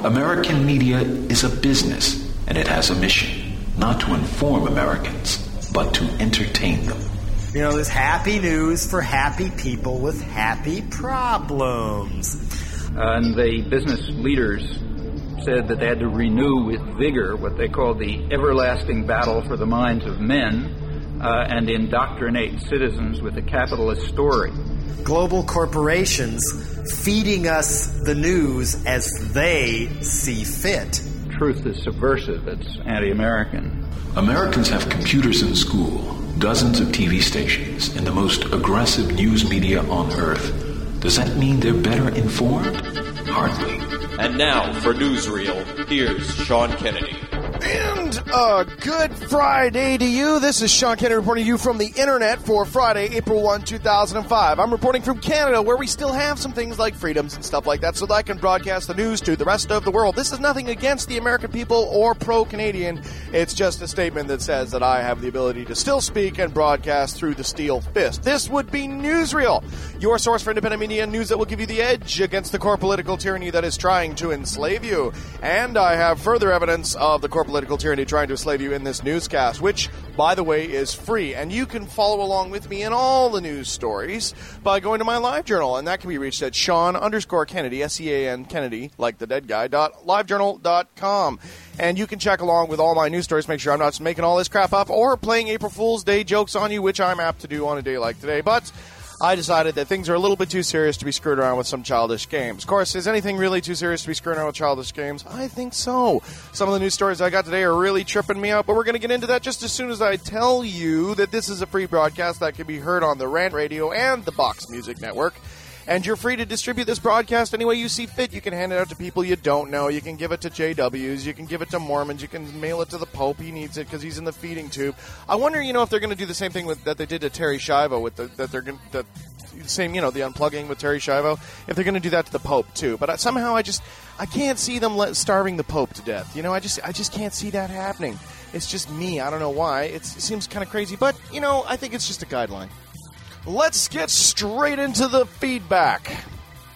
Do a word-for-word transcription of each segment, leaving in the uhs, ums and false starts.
American media is a business, and it has a mission, not to inform Americans, but to entertain them. You know, there's happy news for happy people with happy problems. Uh, and the business leaders said that they had to renew with vigor what they called the everlasting battle for the minds of men uh, and indoctrinate citizens with a capitalist story. Global corporations feeding us the news as they see fit. Truth is subversive. It's anti-American. Americans have computers in school, dozens of T V stations, and the most aggressive news media on Earth. Does that mean they're better informed? Hardly. And now, for Newsreel, here's Sean Kennedy. And a good Friday to you. This is Sean Kennedy reporting to you from the internet for Friday, April first, two thousand five. I'm reporting from Canada, where we still have some things like freedoms and stuff like that, so that I can broadcast the news to the rest of the world. This is nothing against the American people or pro-Canadian. It's just a statement that says that I have the ability to still speak and broadcast through the steel fist. This would be Newsreel, your source for independent media and news that will give you the edge against the core political tyranny that is trying to enslave you. And I have further evidence of the core political tyranny trying to enslave you in this newscast, which, by the way, is free. And you can follow along with me in all the news stories by going to my live journal, and that can be reached at Sean underscore Kennedy, S E A N Kennedy, like the dead guy, dot livejournal dot com. And you can check along with all my news stories, make sure I'm not making all this crap up or playing April Fool's Day jokes on you, which I'm apt to do on a day like today. But I decided that things are a little bit too serious to be screwed around with some childish games. Of course, is anything really too serious to be screwed around with childish games? I think so. Some of the news stories I got today are really tripping me out, but we're going to get into that just as soon as I tell you that this is a free broadcast that can be heard on the Rant Radio and the Box Music Network. And you're free to distribute this broadcast any way you see fit. You can hand it out to people you don't know. You can give it to J Ws. You can give it to Mormons. You can mail it to the Pope. He needs it because he's in the feeding tube. I wonder, you know, if they're going to do the same thing with, that they did to Terry Schiavo with the, that they're going to... Same, you know, the unplugging with Terry Schiavo. If they're going to do that to the Pope too, but I, somehow I just I can't see them let, starving the Pope to death. You know, I just I just can't see that happening. It's just me. I don't know why. It's, it seems kind of crazy, but you know, I think it's just a guideline. Let's get straight into the feedback.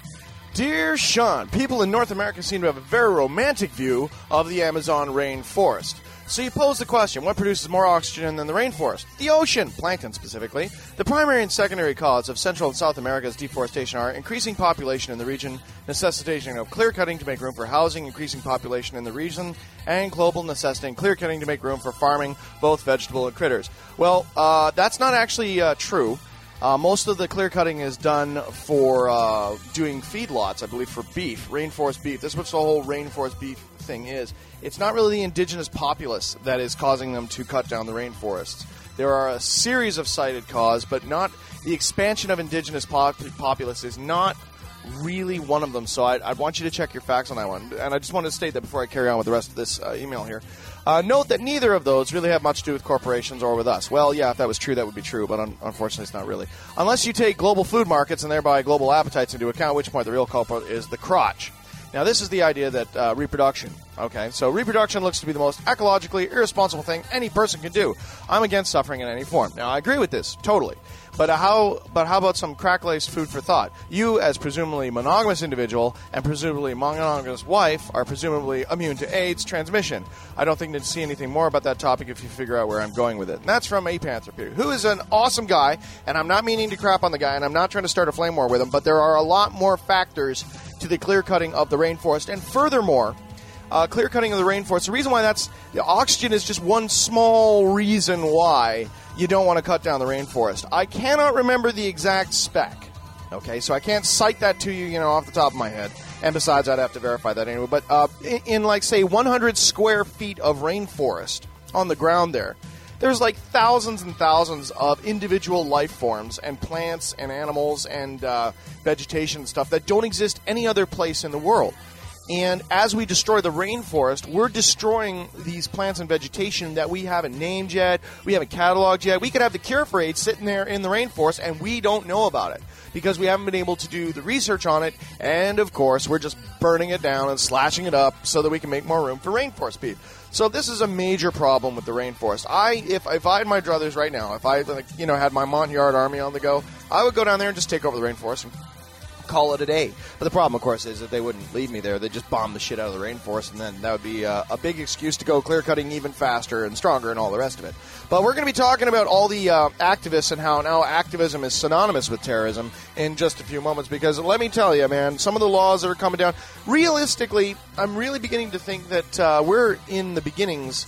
Dear Sean, people in North America seem to have a very romantic view of the Amazon rainforest. So you pose the question, what produces more oxygen than the rainforest? The ocean, plankton specifically. The primary and secondary cause of Central and South America's deforestation are increasing population in the region, necessitating of clear-cutting to make room for housing, increasing population in the region, and global necessitating clear-cutting to make room for farming, both vegetable and critters. Well, uh, that's not actually uh, true. Uh, most of the clear-cutting is done for uh, doing feedlots, I believe, for beef, rainforest beef. This is what the whole rainforest beef thing is. It's not really the indigenous populace that is causing them to cut down the rainforests. There are a series of cited causes, but not the expansion of indigenous pop- populace is not really one of them. So I, I want you to check your facts on that one. And I just want to state that before I carry on with the rest of this uh, email here. Uh, note that neither of those really have much to do with corporations or with us. Well, yeah, if that was true, that would be true, but un- unfortunately it's not really. Unless you take global food markets and thereby global appetites into account, at which point the real culprit is the crotch. Now, this is the idea that uh, reproduction, okay, so reproduction looks to be the most ecologically irresponsible thing any person can do. I'm against suffering in any form. Now, I agree with this, totally. But how But how about some crack-laced food for thought? You, as presumably monogamous individual and presumably monogamous wife, are presumably immune to AIDS transmission. I don't think to see anything more about that topic if you figure out where I'm going with it. And that's from A Panther, who is an awesome guy, and I'm not meaning to crap on the guy, and I'm not trying to start a flame war with him, but there are a lot more factors to the clear-cutting of the rainforest. And furthermore, uh, clear-cutting of the rainforest, the reason why that's... The oxygen is just one small reason why you don't want to cut down the rainforest. I cannot remember the exact spec, okay? So I can't cite that to you, you know, off the top of my head. And besides, I'd have to verify that anyway. But uh, in, in, like, say, one hundred square feet of rainforest on the ground there, there's like thousands and thousands of individual life forms and plants and animals and uh, vegetation and stuff that don't exist any other place in the world. And as we destroy the rainforest, we're destroying these plants and vegetation that we haven't named yet, we haven't cataloged yet. We could have the cure for AIDS sitting there in the rainforest, and we don't know about it because we haven't been able to do the research on it. And, of course, we're just burning it down and slashing it up so that we can make more room for rainforest beef. So this is a major problem with the rainforest. I, if if I had my druthers right now, if I, like, you know, had my Montyard army on the go, I would go down there and just take over the rainforest and call it a day. But the problem, of course, is that they wouldn't leave me there. They'd just bomb the shit out of the rainforest, and then that would be uh, a big excuse to go clear-cutting even faster and stronger and all the rest of it. But we're going to be talking about all the uh, activists and how now activism is synonymous with terrorism in just a few moments, because let me tell you, man, some of the laws that are coming down, realistically, I'm really beginning to think that uh, we're in the beginnings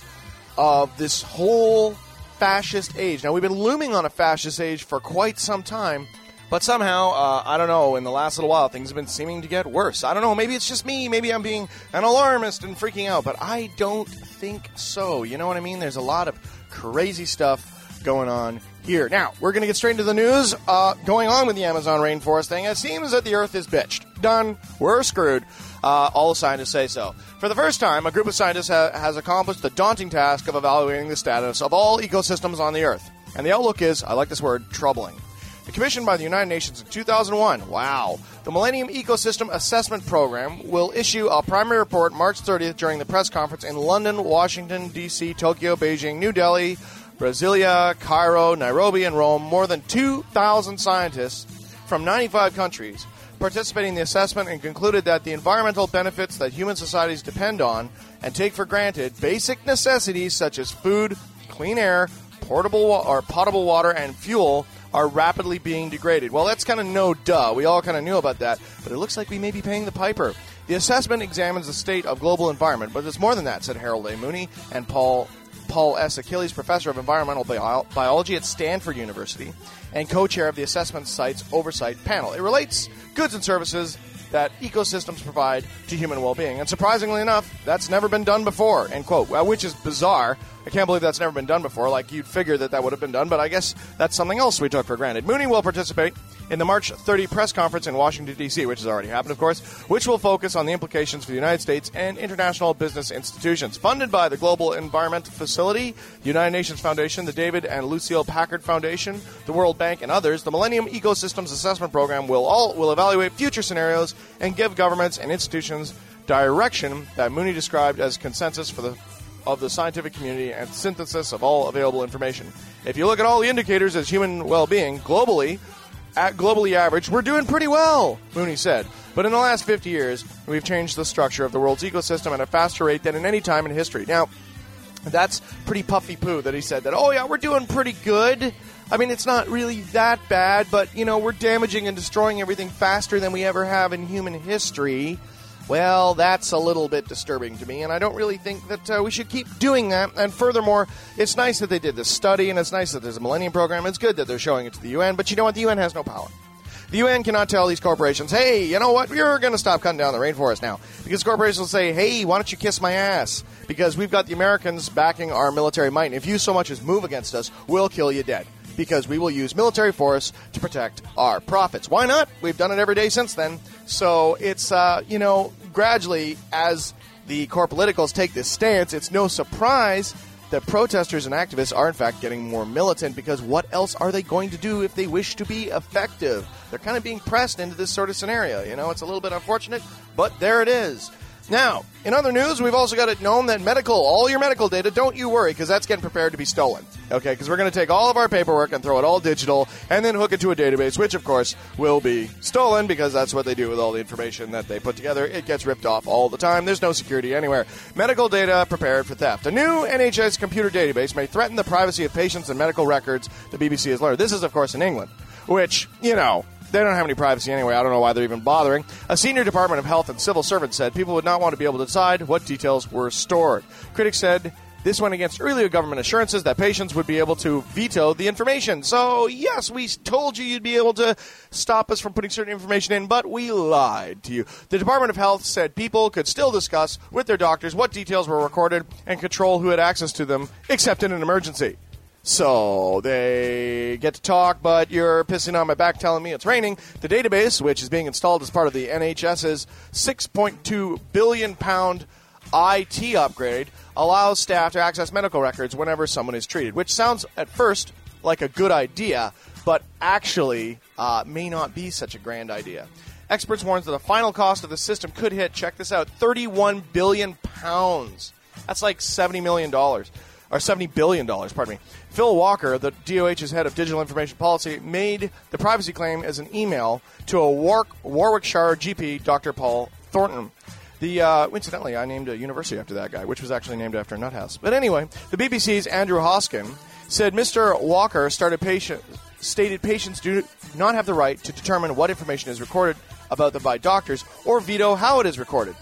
of this whole fascist age. Now, we've been looming on a fascist age for quite some time, but somehow, uh, I don't know, in the last little while, things have been seeming to get worse. I don't know, maybe it's just me, maybe I'm being an alarmist and freaking out, but I don't think so. You know what I mean? There's a lot of crazy stuff going on here. Now, we're going to get straight into the news. Uh, going on with the Amazon rainforest thing, it seems that the Earth is bitched. Done. We're screwed. Uh, all the scientists say so. For the first time, a group of scientists ha- has accomplished the daunting task of evaluating the status of all ecosystems on the Earth. And the outlook is, I like this word, troubling. Commissioned by the United Nations in two thousand one, wow, the Millennium Ecosystem Assessment Program will issue a primary report March thirtieth during the press conference in London, Washington, D C, Tokyo, Beijing, New Delhi, Brasilia, Cairo, Nairobi, and Rome. More than two thousand scientists from ninety-five countries participating in the assessment and concluded that the environmental benefits that human societies depend on and take for granted, basic necessities such as food, clean air, portable wa- or potable water, and fuel, are rapidly being degraded. Well, that's kind of no duh. We all kind of knew about that, but it looks like we may be paying the piper. The assessment examines the state of global environment, but it's more than that, said Harold A. Mooney and Paul Paul S. Achilles, professor of environmental bio- biology at Stanford University and co-chair of the assessment site's oversight panel. It relates goods and services that ecosystems provide to human well-being. And surprisingly enough, that's never been done before, end quote. Well, which is bizarre. I can't believe that's never been done before. Like, you'd figure that that would have been done, but I guess that's something else we took for granted. Mooney will participate in the March thirtieth press conference in Washington, D C, which has already happened, of course, which will focus on the implications for the United States and international business institutions. Funded by the Global Environmental Facility, the United Nations Foundation, the David and Lucille Packard Foundation, the World Bank, and others, the Millennium Ecosystems Assessment Program will all will evaluate future scenarios and give governments and institutions direction that Mooney described as consensus for the of the scientific community and synthesis of all available information. If you look at all the indicators as human well-being globally, at globally average, we're doing pretty well, Mooney said. But in the last fifty years, we've changed the structure of the world's ecosystem at a faster rate than in any time in history. Now, that's pretty puffy poo that he said that, oh yeah, we're doing pretty good. I mean, it's not really that bad, but, you know, we're damaging and destroying everything faster than we ever have in human history. Well, that's a little bit disturbing to me, and I don't really think that uh, we should keep doing that. And furthermore, it's nice that they did this study, and it's nice that there's a Millennium Program. It's good that they're showing it to the U N, but you know what? The U N has no power. The U N cannot tell these corporations, hey, you know what? You're going to stop cutting down the rainforest now. Because corporations will say, hey, why don't you kiss my ass? Because we've got the Americans backing our military might, and if you so much as move against us, we'll kill you dead. Because we will use military force to protect our profits. Why not? We've done it every day since then. So it's, uh, you know, gradually, as the core politicals take this stance, it's no surprise that protesters and activists are, in fact, getting more militant, because what else are they going to do if they wish to be effective? They're kind of being pressed into this sort of scenario. You know, it's a little bit unfortunate, but there it is. Now, in other news, we've also got it known that medical, all your medical data, don't you worry, because that's getting prepared to be stolen. Okay, because we're going to take all of our paperwork and throw it all digital and then hook it to a database, which, of course, will be stolen, because that's what they do with all the information that they put together. It gets ripped off all the time. There's no security anywhere. Medical data prepared for theft. A new N H S computer database may threaten the privacy of patients and medical records, the B B C has learned. This is, of course, in England, which, you know, they don't have any privacy anyway. I don't know why they're even bothering. A senior Department of Health and Civil Servant said people would not want to be able to decide what details were stored. Critics said this went against earlier government assurances that patients would be able to veto the information. So, yes, we told you you'd be able to stop us from putting certain information in, but we lied to you. The Department of Health said people could still discuss with their doctors what details were recorded and control who had access to them, except in an emergency. So they get to talk, but you're pissing on my back telling me it's raining. The database, which is being installed as part of the N H S's six point two billion pound I T upgrade, allows staff to access medical records whenever someone is treated, which sounds at first like a good idea, but actually uh, may not be such a grand idea. Experts warn that the final cost of the system could hit, check this out, thirty-one billion pounds. That's like seventy million dollars. or seventy billion dollars, pardon me. Phil Walker, the D O H's head of digital information policy, made the privacy claim as an email to a War- Warwickshire G P, Doctor Paul Thornton. The uh, incidentally, I named a university after that guy, which was actually named after a nut house. But anyway, the B B C's Andrew Hoskin said Mister Walker started patient, stated patients do not have the right to determine what information is recorded about them by doctors or veto how it is recorded.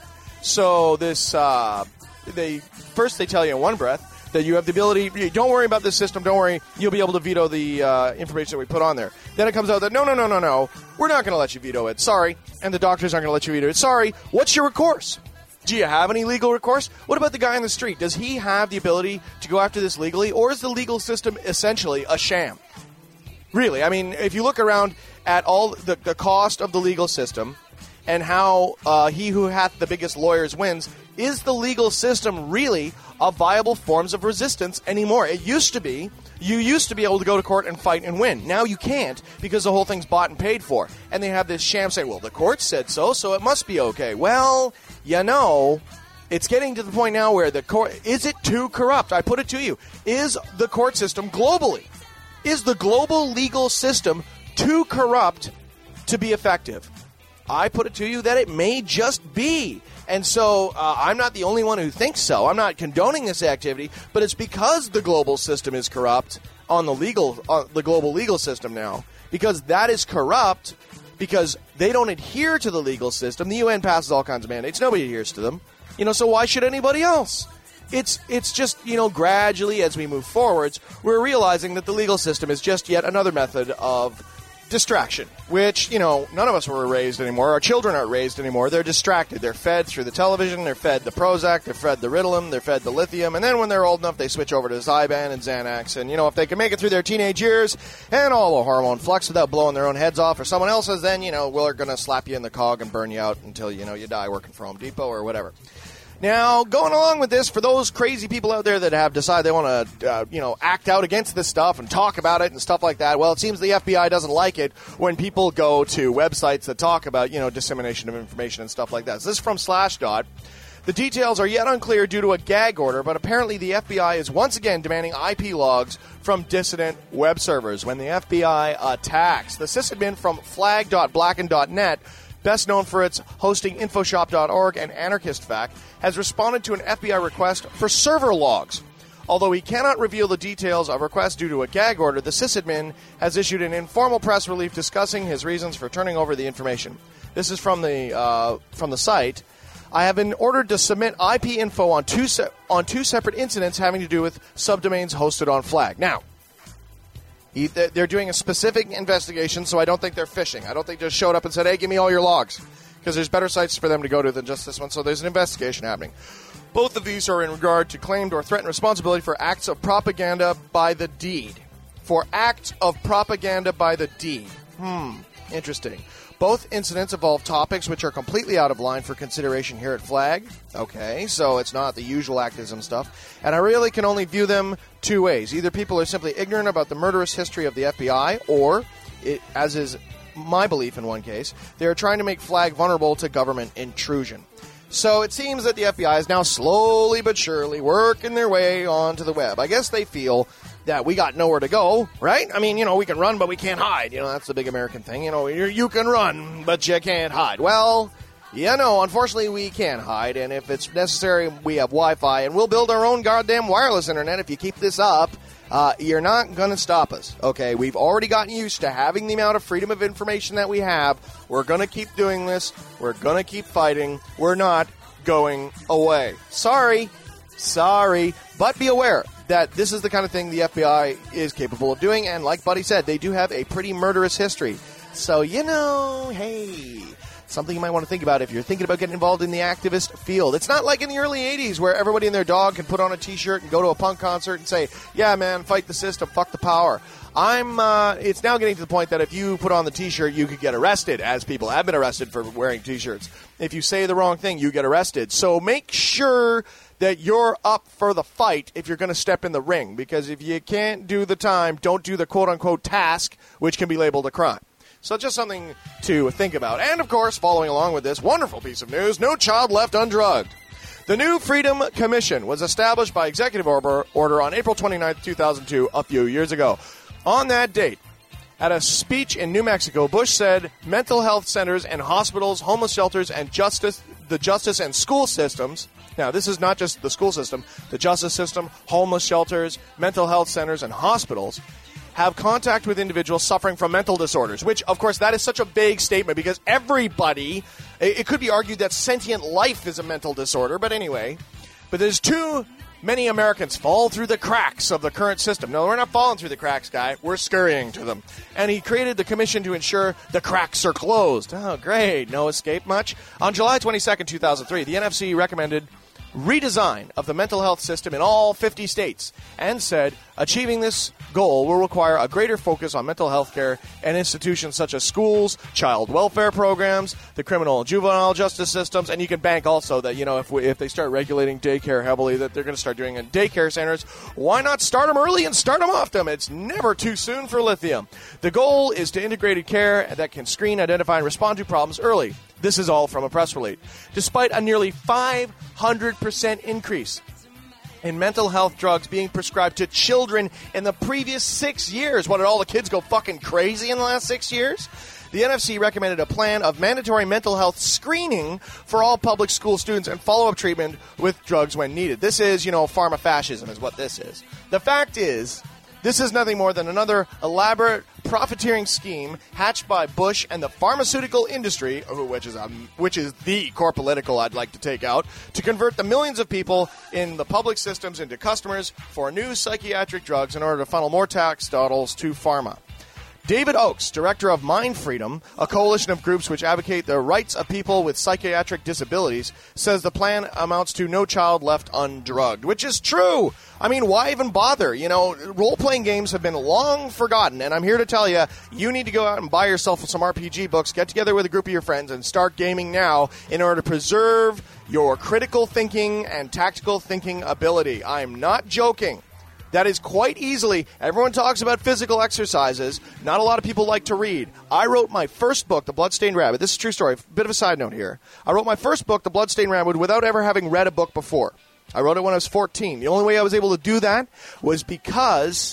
So this, uh, they first they tell you in one breath that you have the ability, don't worry about this system, don't worry, you'll be able to veto the uh, information that we put on there. Then it comes out that, no, no, no, no, no, we're not going to let you veto it, sorry, and the doctors aren't going to let you veto it, sorry, what's your recourse? Do you have any legal recourse? What about the guy on the street? Does he have the ability to go after this legally, or is the legal system essentially a sham? Really, I mean, if you look around at all the, the cost of the legal system and how uh, he who hath the biggest lawyers wins, is the legal system really a viable forms of resistance anymore? It used to be. You used to be able to go to court and fight and win. Now you can't because the whole thing's bought and paid for. And they have this sham saying, well, the court said so, so it must be okay. Well, you know, it's getting to the point now where the court, is it too corrupt? I put it to you. Is the court system globally, is the global legal system too corrupt to be effective? I put it to you that it may just be. And so uh, I'm not the only one who thinks so. I'm not condoning this activity, but it's because the global system is corrupt on the legal, uh, the global legal system now, because that is corrupt because they don't adhere to the legal system. The U N passes all kinds of mandates. Nobody adheres to them. You know, so why should anybody else? It's it's just, you know, gradually as we move forwards, we're realizing that the legal system is just yet another method of distraction, which, you know, none of us were raised anymore. Our children aren't raised anymore. They're distracted. They're fed through the television. They're fed the Prozac. They're fed the Ritalin. They're fed the lithium. And then when they're old enough, they switch over to Zyban and Xanax. And, you know, if they can make it through their teenage years and all the hormone flux without blowing their own heads off or someone else's, then, you know, we're going to slap you in the cog and burn you out until, you know, you die working for Home Depot or whatever. Now, going along with this, for those crazy people out there that have decided they want to, uh, you know, act out against this stuff and talk about it and stuff like that, well, it seems the F B I doesn't like it when people go to websites that talk about, you know, dissemination of information and stuff like that. So this is from Slashdot. The details are yet unclear due to a gag order, but apparently the F B I is once again demanding I P logs from dissident web servers when the F B I attacks. The sysadmin from flag dot blacken dot net, best known for its hosting infoshop dot org and AnarchistFact, has responded to an F B I request for server logs. Although he cannot reveal the details of requests due to a gag order, the sysadmin has issued an informal press release discussing his reasons for turning over the information. This is from the uh, from the site. I have been ordered to submit I P info on two se- on two separate incidents having to do with subdomains hosted on Flag. Now, he, they're doing a specific investigation, so I don't think they're phishing. I don't think they just showed up and said, hey, give me all your logs. Because there's better sites for them to go to than just this one, so there's an investigation happening. Both of these are in regard to claimed or threatened responsibility for acts of propaganda by the deed. For acts of propaganda by the deed. Hmm, interesting. Both incidents involve topics which are completely out of line for consideration here at Flag. Okay, so it's not the usual activism stuff. And I really can only view them two ways. Either people are simply ignorant about the murderous history of the F B I, or, it, as is my belief in one case, they are trying to make Flag vulnerable to government intrusion. So it seems that the F B I is now slowly but surely working their way onto the web. I guess they feel that we got nowhere to go, right? I mean, you know, we can run, but we can't hide. You know, that's the big American thing. You know, you can run, but you can't hide. Well, yeah, no, unfortunately, we can hide, and if it's necessary, we have Wi-Fi, and we'll build our own goddamn wireless internet if you keep this up. Uh, you're not going to stop us, okay? We've already gotten used to having the amount of freedom of information that we have. We're going to keep doing this. We're going to keep fighting. We're not going away. Sorry. Sorry. But be aware that this is the kind of thing the F B I is capable of doing, and like Buddy said, they do have a pretty murderous history. So, you know, hey, something you might want to think about if you're thinking about getting involved in the activist field. It's not like in the early eighties where everybody and their dog can put on a T-shirt and go to a punk concert and say, yeah, man, fight the system, fuck the power. I'm, uh, it's now getting to the point that if you put on the T-shirt, you could get arrested, as people have been arrested for wearing T-shirts. If you say the wrong thing, you get arrested. So make sure that you're up for the fight if you're going to step in the ring, because if you can't do the time, don't do the quote-unquote task, which can be labeled a crime. So just something to think about. And, of course, following along with this wonderful piece of news, no child left undrugged. The new Freedom Commission was established by executive order, order on April twenty-ninth, two thousand two, a few years ago. On that date, at a speech in New Mexico, Bush said mental health centers and hospitals, homeless shelters, and justice, the justice and school systems. Now, this is not just the school system. The justice system, homeless shelters, mental health centers, and hospitals have contact with individuals suffering from mental disorders, which, of course, that is such a vague statement because everybody, it could be argued that sentient life is a mental disorder, but anyway, but there's too many Americans fall through the cracks of the current system. No, we're not falling through the cracks, guy. We're scurrying to them. And he created the commission to ensure the cracks are closed. Oh, great. No escape much. On July twenty-second, two thousand three, the N F C recommended redesign of the mental health system in all fifty states and said achieving this goal will require a greater focus on mental health care and institutions such as schools, child welfare programs, the criminal and juvenile justice systems, and you can bank also that, you know, if we, if they start regulating daycare heavily, that they're going to start doing in daycare centers. Why not start them early and start them often? It's never too soon for lithium. The goal is to integrated care that can screen, identify, and respond to problems early. This is all from a press release. Despite a nearly five hundred percent increase in mental health drugs being prescribed to children in the previous six years. What, did all the kids go fucking crazy in the last six years? The N F C recommended a plan of mandatory mental health screening for all public school students and follow-up treatment with drugs when needed. This is, you know, pharma-fascism is what this is. The fact is, this is nothing more than another elaborate profiteering scheme hatched by Bush and the pharmaceutical industry, which is um, which is the core political I'd like to take out, to convert the millions of people in the public systems into customers for new psychiatric drugs in order to funnel more tax dollars to pharma. David Oakes, director of Mind Freedom, a coalition of groups which advocate the rights of people with psychiatric disabilities, says the plan amounts to no child left undrugged, which is true. I mean, why even bother? You know, role-playing games have been long forgotten, and I'm here to tell you, you need to go out and buy yourself some R P G books, get together with a group of your friends, and start gaming now in order to preserve your critical thinking and tactical thinking ability. I'm not joking. That is quite easily, everyone talks about physical exercises. Not a lot of people like to read. I wrote my first book, The Bloodstained Rabbit. This is a true story. Bit of a side note here. I wrote my first book, The Bloodstained Rabbit, without ever having read a book before. I wrote it when I was fourteen. The only way I was able to do that was because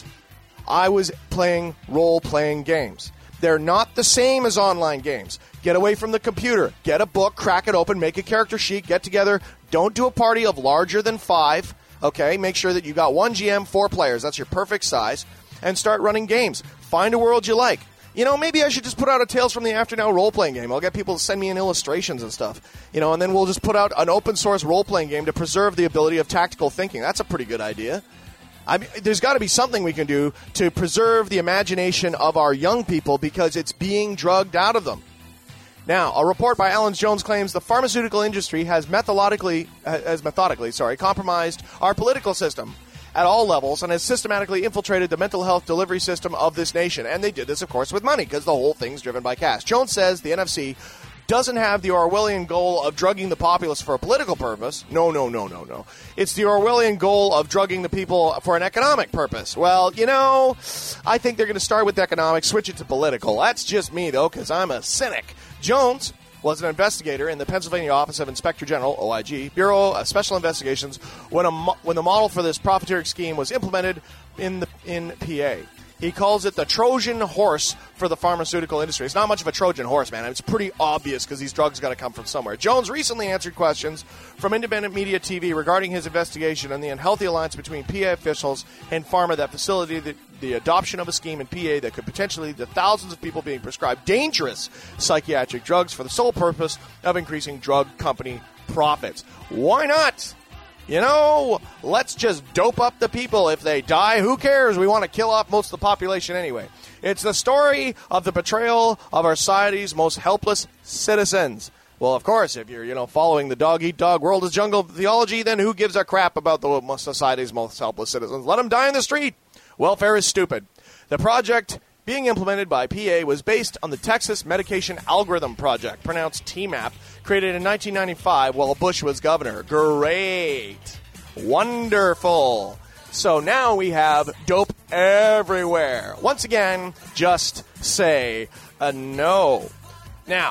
I was playing role-playing games. They're not the same as online games. Get away from the computer. Get a book, crack it open, make a character sheet, get together. Don't do a party of larger than five. Okay, make sure that you got one G M, four players. That's your perfect size. And start running games. Find a world you like. You know, maybe I should just put out a Tales from the After Now role-playing game. I'll get people to send me in illustrations and stuff. You know, and then we'll just put out an open-source role-playing game to preserve the ability of tactical thinking. That's a pretty good idea. I mean, there's got to be something we can do to preserve the imagination of our young people because it's being drugged out of them. Now, a report by Alan Jones claims the pharmaceutical industry has methodically, has methodically, sorry, compromised our political system at all levels and has systematically infiltrated the mental health delivery system of this nation. And they did this, of course, with money because the whole thing's driven by cash. Jones says the N F C doesn't have the Orwellian goal of drugging the populace for a political purpose. No, no, no, no, no. It's the Orwellian goal of drugging the people for an economic purpose. Well, you know, I think they're going to start with economic, switch it to political. That's just me, though, because I'm a cynic. Jones was an investigator in the Pennsylvania Office of Inspector General, O I G, Bureau of Special Investigations, when a mo- when the model for this profiteering scheme was implemented in the in P A. He calls it the Trojan horse for the pharmaceutical industry. It's not much of a Trojan horse, man. It's pretty obvious because these drugs got to come from somewhere. Jones recently answered questions from independent media T V regarding his investigation and the unhealthy alliance between P A officials and pharma that facilitated the, the adoption of a scheme in P A that could potentially lead to thousands of people being prescribed dangerous psychiatric drugs for the sole purpose of increasing drug company profits. Why not? You know, let's just dope up the people. If they die, who cares? We want to kill off most of the population anyway. It's the story of the betrayal of our society's most helpless citizens. Well, of course, if you're, you know, following the dog-eat-dog world is jungle theology, then who gives a crap about the society's most helpless citizens? Let them die in the street. Welfare is stupid. The project being implemented by P A was based on the Texas Medication Algorithm Project, pronounced T MAP, created in nineteen ninety-five while Bush was governor. Great. Wonderful. So now we have dope everywhere. Once again, just say a no. Now,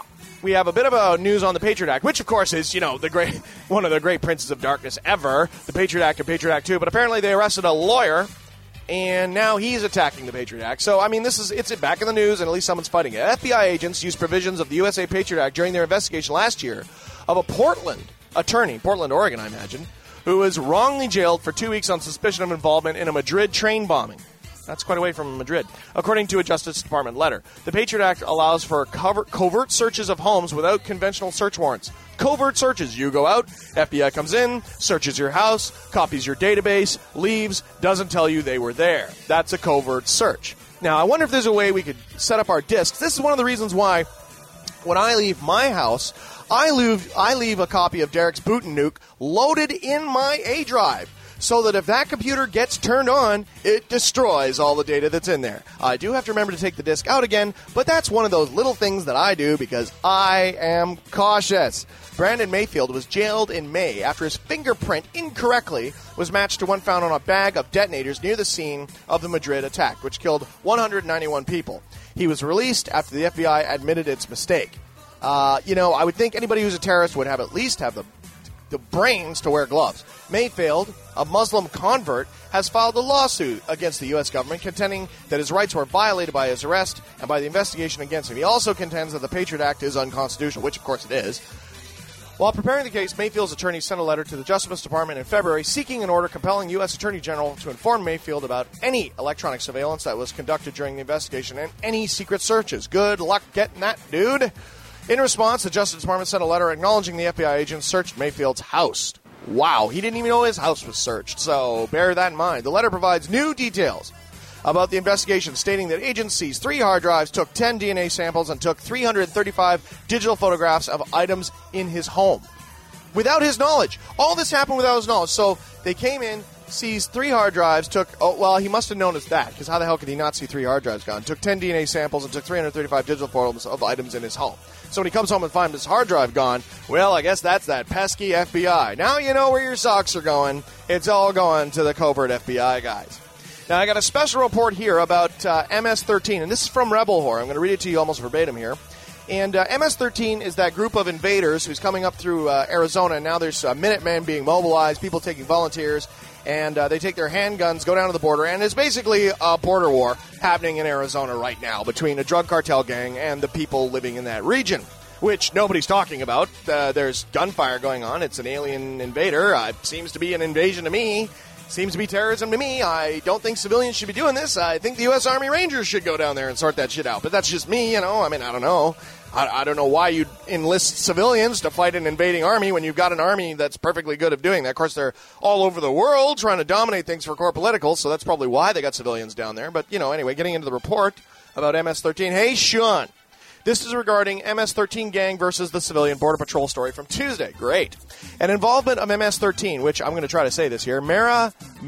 we have a bit of a news on the Patriot Act, which, of course, is, you know, the great one of the great princes of darkness ever, the Patriot Act and Patriot Act two. But apparently they arrested a lawyer, and now he's attacking the Patriot Act. So, I mean, this is it's back in the news, and at least someone's fighting it. F B I agents used provisions of the U S A Patriot Act during their investigation last year of a Portland attorney, Portland, Oregon, I imagine, who was wrongly jailed for two weeks on suspicion of involvement in a Madrid train bombing. That's quite away from Madrid. According to a Justice Department letter, the Patriot Act allows for cover- covert searches of homes without conventional search warrants. Covert searches. You go out, F B I comes in, searches your house, copies your database, leaves, doesn't tell you they were there. That's a covert search. Now, I wonder if there's a way we could set up our disks. This is one of the reasons why when I leave my house, I leave, I leave a copy of Derek's Boot and Nuke loaded in my A drive, so that if that computer gets turned on, it destroys all the data that's in there. I do have to remember to take the disk out again, but that's one of those little things that I do because I am cautious. Brandon Mayfield was jailed in May after his fingerprint incorrectly was matched to one found on a bag of detonators near the scene of the Madrid attack, which killed one hundred ninety-one people. He was released after the F B I admitted its mistake. Uh, you know, I would think anybody who's a terrorist would have at least have the the brains to wear gloves. Mayfield, a Muslim convert, has filed a lawsuit against the U S government contending that his rights were violated by his arrest and by the investigation against him. He also contends that the Patriot Act is unconstitutional, which of course it is. While preparing the case, Mayfield's attorney sent a letter to the Justice Department in February seeking an order compelling U S Attorney General to inform Mayfield about any electronic surveillance that was conducted during the investigation and any secret searches. Good luck getting that, dude. In response, the Justice Department sent a letter acknowledging the F B I agents searched Mayfield's house. Wow, he didn't even know his house was searched, so bear that in mind. The letter provides new details about the investigation, stating that agents seized three hard drives, took ten D N A samples, and took three hundred thirty-five digital photographs of items in his home. Without his knowledge. All this happened without his knowledge. So they came in, seized three hard drives, took, oh, well, he must have known as that, because how the hell could he not see three hard drives gone? Took ten D N A samples and took three hundred thirty-five digital photos of items in his home. So when he comes home and finds his hard drive gone, well, I guess that's that pesky F B I. Now you know where your socks are going. It's all going to the covert F B I guys. Now, I got a special report here about uh, M S thirteen, and this is from Rebel Whore. I'm going to read it to you almost verbatim here. And uh, M S thirteen is that group of invaders who's coming up through uh, Arizona, and now there's uh, Minutemen being mobilized, people taking volunteers, and uh, they take their handguns, go down to the border, and it's basically a border war happening in Arizona right now between a drug cartel gang and the people living in that region, which nobody's talking about. Uh, there's gunfire going on. It's an alien invader. Uh, it seems to be an invasion to me. Seems to be terrorism to me. I don't think civilians should be doing this. I think the U S Army Rangers should go down there and sort that shit out. But that's just me, you know. I mean, I don't know. I, I don't know why you'd enlist civilians to fight an invading army when you've got an army that's perfectly good at doing that. Of course, they're all over the world trying to dominate things for core politicals, so that's probably why they got civilians down there. But, you know, anyway, getting into the report about M S thirteen. Hey, Sean. This is regarding M S thirteen gang versus the civilian border patrol story from Tuesday. Great. An involvement of M S thirteen, which I'm going to try to say this here. Mara,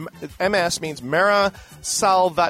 M S means Mara Salvat,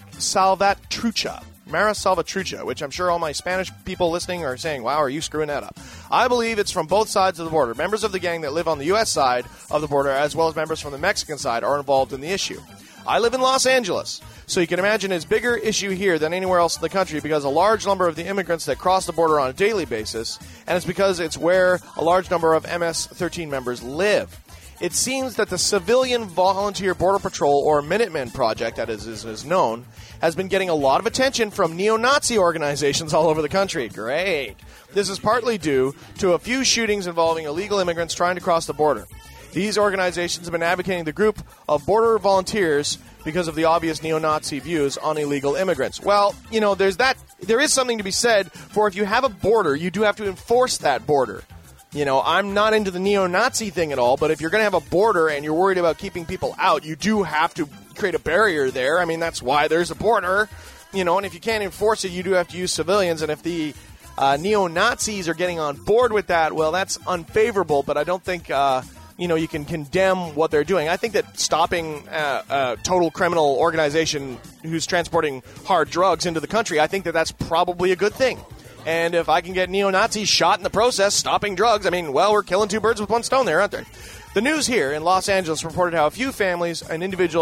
Salvatrucha. Mara Salvatrucha, which I'm sure all my Spanish people listening are saying, wow, are you screwing that up? I believe it's from both sides of the border. Members of the gang that live on the U S side of the border, as well as members from the Mexican side, are involved in the issue. I live in Los Angeles, so you can imagine it's a bigger issue here than anywhere else in the country because a large number of the immigrants that cross the border on a daily basis, and it's because it's where a large number of M S thirteen members live. It seems that the Civilian Volunteer Border Patrol, or Minutemen Project, that is, is, is known, has been getting a lot of attention from neo-Nazi organizations all over the country. Great. This is partly due to a few shootings involving illegal immigrants trying to cross the border. These organizations have been advocating the group of border volunteers because of the obvious neo-Nazi views on illegal immigrants. Well, you know, there's that. There is something to be said for if you have a border, you do have to enforce that border. You know, I'm not into the neo-Nazi thing at all, but if you're going to have a border and you're worried about keeping people out, you do have to create a barrier there. I mean, that's why there's a border. You know, and if you can't enforce it, you do have to use civilians. And if the uh, neo-Nazis are getting on board with that, well, that's unfavorable, but I don't think... Uh, you know, you can condemn what they're doing. I think that stopping uh, a total criminal organization who's transporting hard drugs into the country, I think that that's probably a good thing. And if I can get neo-Nazis shot in the process, stopping drugs, I mean, well, we're killing two birds with one stone there, aren't they? The news here in Los Angeles reported how a few families and individuals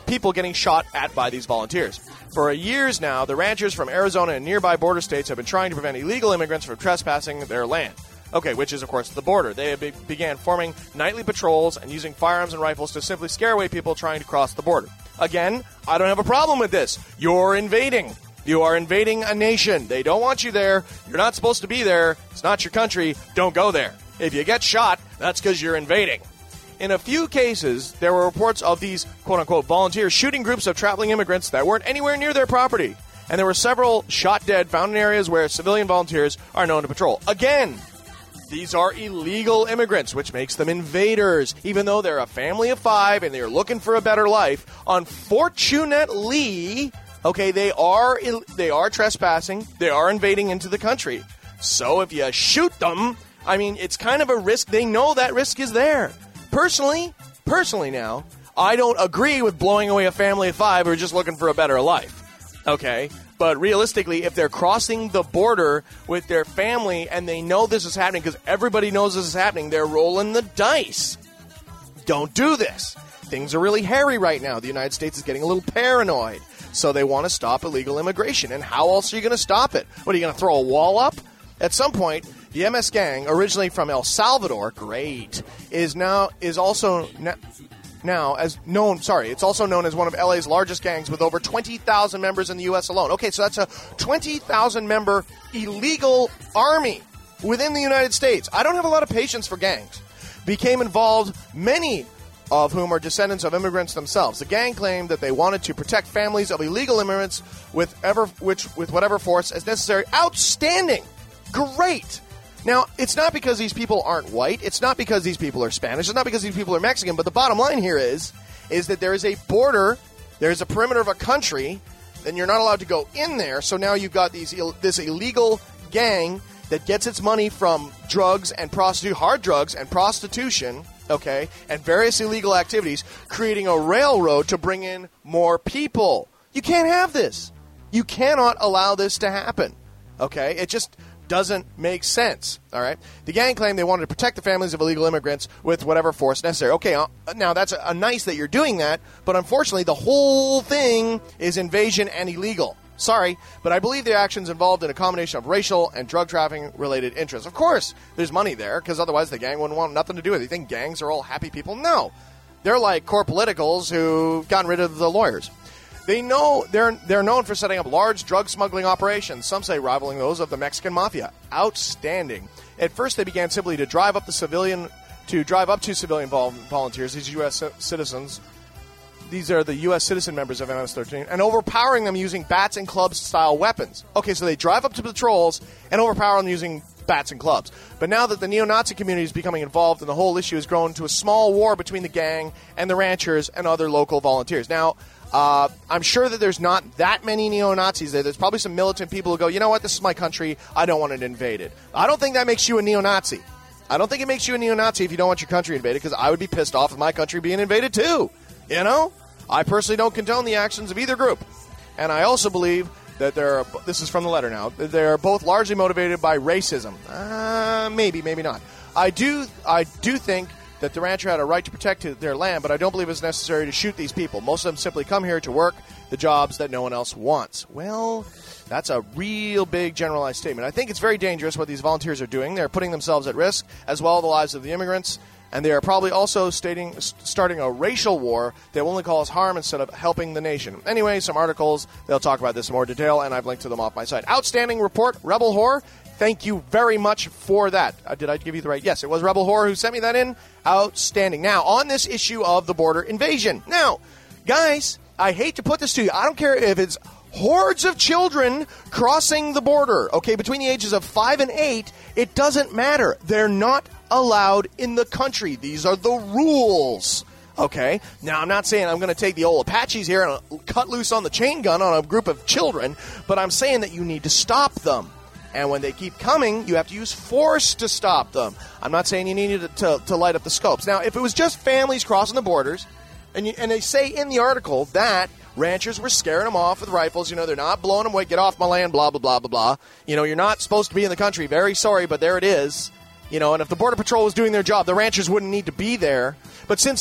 people getting shot at by these volunteers. For years now, the ranchers from Arizona and nearby border states have been trying to prevent illegal immigrants from trespassing their land. Okay, which is, of course, the border. They be- began forming nightly patrols and using firearms and rifles to simply scare away people trying to cross the border. Again, I don't have a problem with this. You're invading. You are invading a nation. They don't want you there. You're not supposed to be there. It's not your country. Don't go there. If you get shot, that's because you're invading. In a few cases, there were reports of these quote-unquote volunteers shooting groups of traveling immigrants that weren't anywhere near their property. And there were several shot dead found in areas where civilian volunteers are known to patrol. Again, these are illegal immigrants, which makes them invaders. Even though they're a family of five and they're looking for a better life, unfortunately, okay, they are they are trespassing. They are invading into the country. So if you shoot them, I mean, it's kind of a risk. They know that risk is there. Personally, personally now, I don't agree with blowing away a family of five who are just looking for a better life. Okay? But realistically, if they're crossing the border with their family and they know this is happening because everybody knows this is happening, they're rolling the dice. Don't do this. Things are really hairy right now. The United States is getting a little paranoid. So they want to stop illegal immigration. And how else are you going to stop it? What, are you going to throw a wall up? At some point, the M S gang, originally from El Salvador, great, is now is also na- now as known. Sorry, it's also known as one of L A's largest gangs with over twenty thousand members in the U S alone. Okay, so that's a twenty thousand member illegal army within the United States. I don't have a lot of patience for gangs. Became involved, many of whom are descendants of immigrants themselves. The gang claimed that they wanted to protect families of illegal immigrants with ever which with whatever force as necessary. Outstanding, great. Now, it's not because these people aren't white. It's not because these people are Spanish. It's not because these people are Mexican. But the bottom line here is, is that there is a border, there is a perimeter of a country, then you're not allowed to go in there. So now you've got these this illegal gang that gets its money from drugs and prostitute, hard drugs and prostitution, okay, and various illegal activities, creating a railroad to bring in more people. You can't have this. You cannot allow this to happen, okay? It just doesn't make sense, all right? The gang claimed they wanted to protect the families of illegal immigrants with whatever force necessary. Okay, uh, now that's a, a nice that you're doing that, but unfortunately the whole thing is invasion and illegal. Sorry, but I believe the actions involved in a combination of racial and drug trafficking-related interests. Of course, there's money there, because otherwise the gang wouldn't want nothing to do with it. You think gangs are all happy people? No. They're like core politicals who've gotten rid of the lawyers. They know they're they're known for setting up large drug smuggling operations, some say rivaling those of the Mexican mafia. Outstanding. At first, they began simply to drive up the civilian to drive up to civilian vol- volunteers, these U S citizens. These are the U S citizen members of M S thirteen, and overpowering them using bats and clubs-style weapons. Okay, so they drive up to patrols and overpower them using bats and clubs. But now that the neo-Nazi community is becoming involved and the whole issue has grown to a small war between the gang and the ranchers and other local volunteers. Now, Uh, I'm sure that there's not that many neo-Nazis there. There's probably some militant people who go, you know what, this is my country. I don't want it invaded. I don't think that makes you a neo-Nazi. I don't think it makes you a neo-Nazi if you don't want your country invaded, because I would be pissed off with my country being invaded too. You know? I personally don't condone the actions of either group. And I also believe that they're, this is from the letter now, they're both largely motivated by racism. Uh, maybe, maybe not. I do, I do think that the rancher had a right to protect their land, but I don't believe it's necessary to shoot these people. Most of them simply come here to work the jobs that no one else wants. Well, that's a real big generalized statement. I think it's very dangerous what these volunteers are doing. They're putting themselves at risk, as well as the lives of the immigrants, and they are probably also stating, starting a racial war that will only cause harm instead of helping the nation. Anyway, some articles, they'll talk about this in more detail, and I've linked to them off my site. Outstanding report, Rebel Whore. Thank you very much for that. Uh, did I give you the right? Yes, it was Rebel Whore who sent me that in. Outstanding. Now, on this issue of the border invasion. Now, guys, I hate to put this to you. I don't care if it's hordes of children crossing the border, okay, between the ages of five and eight. It doesn't matter. They're not allowed in the country. These are the rules. Okay? Now, I'm not saying I'm going to take the old Apaches here and cut loose on the chain gun on a group of children, but I'm saying that you need to stop them. And when they keep coming, you have to use force to stop them. I'm not saying you need to, to, to light up the scopes. Now, if it was just families crossing the borders, and, you, and they say in the article that ranchers were scaring them off with rifles, you know, they're not blowing them away, get off my land, blah, blah, blah, blah, blah. You know, you're not supposed to be in the country. Very sorry, but there it is. You know, and if the Border Patrol was doing their job, the ranchers wouldn't need to be there. But since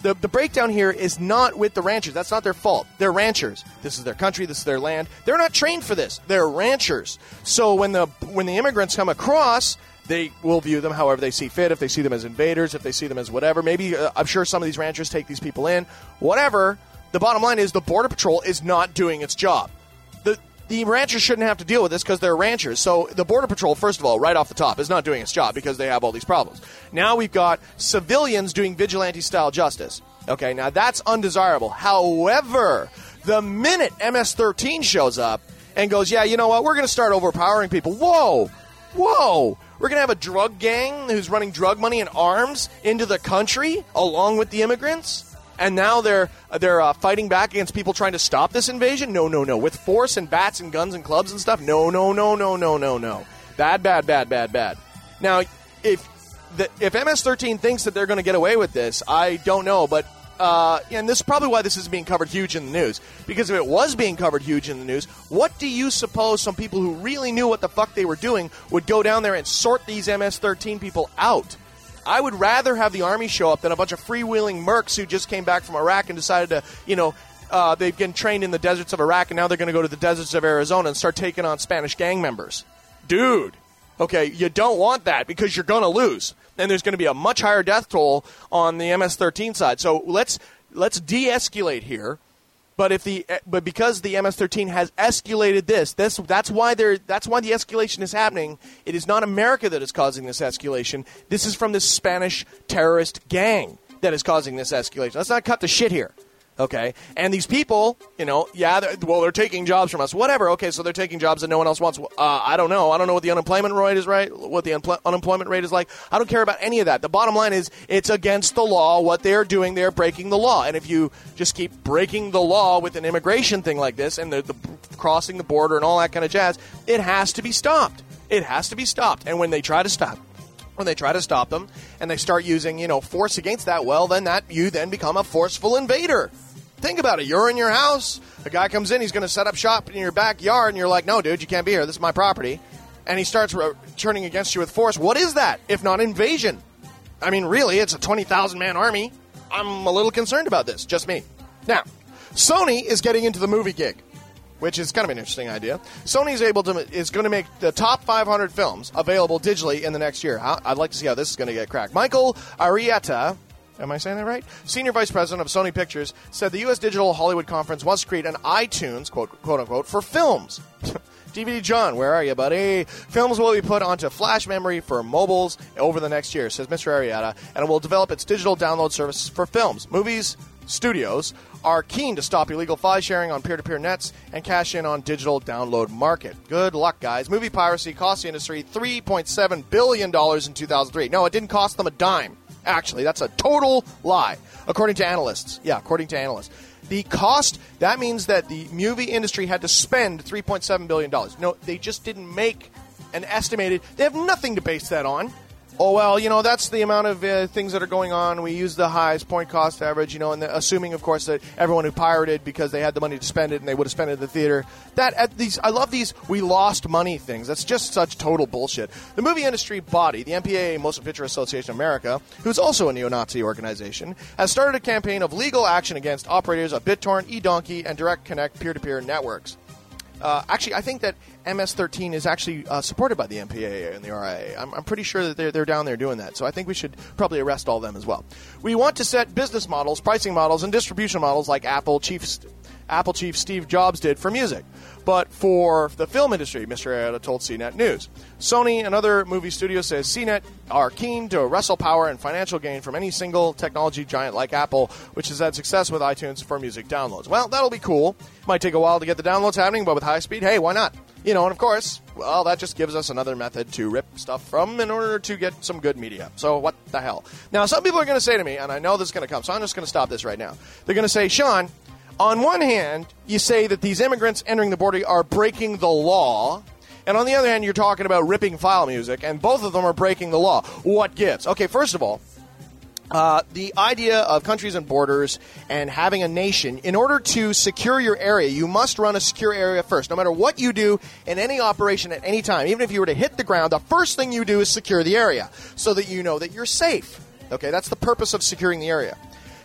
the, the breakdown here is not with the ranchers. That's not their fault. They're ranchers. This is their country. This is their land. They're not trained for this. They're ranchers. So when the when the immigrants come across, they will view them however they see fit. If they see them as invaders, if they see them as whatever. Maybe, uh, I'm sure some of these ranchers take these people in. Whatever. The bottom line is the Border Patrol is not doing its job. The The ranchers shouldn't have to deal with this because they're ranchers. So the Border Patrol, first of all, right off the top, is not doing its job because they have all these problems. Now we've got civilians doing vigilante-style justice. Okay, now that's undesirable. However, the minute M S thirteen shows up and goes, yeah, you know what, we're going to start overpowering people. Whoa, whoa. We're going to have a drug gang who's running drug money and arms into the country along with the immigrants? And now they're they're uh, fighting back against people trying to stop this invasion? No, no, no. With force and bats and guns and clubs and stuff? No, no, no, no, no, no, no. Bad, bad, bad, bad, bad. Now, if the, if M S thirteen thinks that they're going to get away with this, I don't know. But uh, and this is probably why this is being covered huge in the news. Because if it was being covered huge in the news, what do you suppose some people who really knew what the fuck they were doing would go down there and sort these M S thirteen people out? I would rather have the Army show up than a bunch of freewheeling mercs who just came back from Iraq and decided to, you know, uh, they've been trained in the deserts of Iraq and now they're going to go to the deserts of Arizona and start taking on Spanish gang members. Dude, okay, you don't want that because you're going to lose. And there's going to be a much higher death toll on the M S thirteen side. So let's let's de-escalate here. But if the but because the M S thirteen has escalated this, this that's why there that's why the escalation is happening. It is not America that is causing this escalation. This is from this Spanish terrorist gang that is causing this escalation. Let's not cut the shit here. Okay? And these people, you know, yeah, they're, well, they're taking jobs from us. Whatever. Okay, so they're taking jobs that no one else wants. Uh, I don't know. I don't know what the unemployment rate is, right? What the un- unemployment rate is like. I don't care about any of that. The bottom line is it's against the law. What they're doing, they're breaking the law. And if you just keep breaking the law with an immigration thing like this and the, the crossing the border and all that kind of jazz, it has to be stopped. It has to be stopped. And when they try to stop when they try to stop them and they start using, you know, force against that, well, then that you then become a forceful invader. Think about it. You're in your house. A guy comes in. He's going to set up shop in your backyard. And you're like, no, dude, you can't be here. This is my property. And he starts re- turning against you with force. What is that if not invasion? I mean, really, it's a twenty thousand man army. I'm a little concerned about this. Just me. Now, Sony is getting into the movie gig, which is kind of an interesting idea. Sony is able to is going to make the top five hundred films available digitally in the next year. I'd like to see how this is going to get cracked. Michael Arrieta, am I saying that right? Senior Vice President of Sony Pictures said the U S Digital Hollywood Conference wants to create an iTunes, quote, quote unquote, for films. D V D John, where are you, buddy? Films will be put onto flash memory for mobiles over the next year, says Mister Arrieta, and it will develop its digital download services for films. Movies studios are keen to stop illegal file sharing on peer-to-peer nets and cash in on digital download market. Good luck, guys. Movie piracy cost the industry three point seven billion dollars in two thousand three. No, it didn't cost them a dime. Actually, that's a total lie, according to analysts. Yeah, according to analysts. The cost, that means that the movie industry had to spend three point seven billion dollars. No, they just didn't make an estimated. They have nothing to base that on. Oh, well, you know, that's the amount of uh, things that are going on. We use the highest point cost average, you know, and the, assuming, of course, that everyone who pirated because they had the money to spend it and they would have spent it at the theater. That at these, I love these we lost money things. That's just such total bullshit. The movie industry body, the M P A A, Motion Picture Association of America, who's also a neo-Nazi organization, has started a campaign of legal action against operators of BitTorrent, eDonkey, and Direct Connect peer-to-peer networks. Uh, actually, I think that M S thirteen is actually uh, supported by the M P A A and the R I A. I'm, I'm pretty sure that they're, they're down there doing that. So I think we should probably arrest all of them as well. We want to set business models, pricing models, and distribution models like Apple Chief, Apple Chief Steve Jobs did for music. But for the film industry, Mister Arrieta told C net News. Sony and other movie studios says C net are keen to wrestle power and financial gain from any single technology giant like Apple, which has had success with iTunes for music downloads. Well, that'll be cool. Might take a while to get the downloads happening, but with high speed, hey, why not? You know, and of course, well, that just gives us another method to rip stuff from in order to get some good media. So what the hell? Now, some people are going to say to me, and I know this is going to come, so I'm just going to stop this right now. They're going to say, Sean, on one hand, you say that these immigrants entering the border are breaking the law, and on the other hand, you're talking about ripping file music, and both of them are breaking the law. What gives? Okay, first of all, Uh, the idea of countries and borders and having a nation, in order to secure your area, you must run a secure area first. No matter what you do in any operation at any time, even if you were to hit the ground, the first thing you do is secure the area so that you know that you're safe. Okay, that's the purpose of securing the area.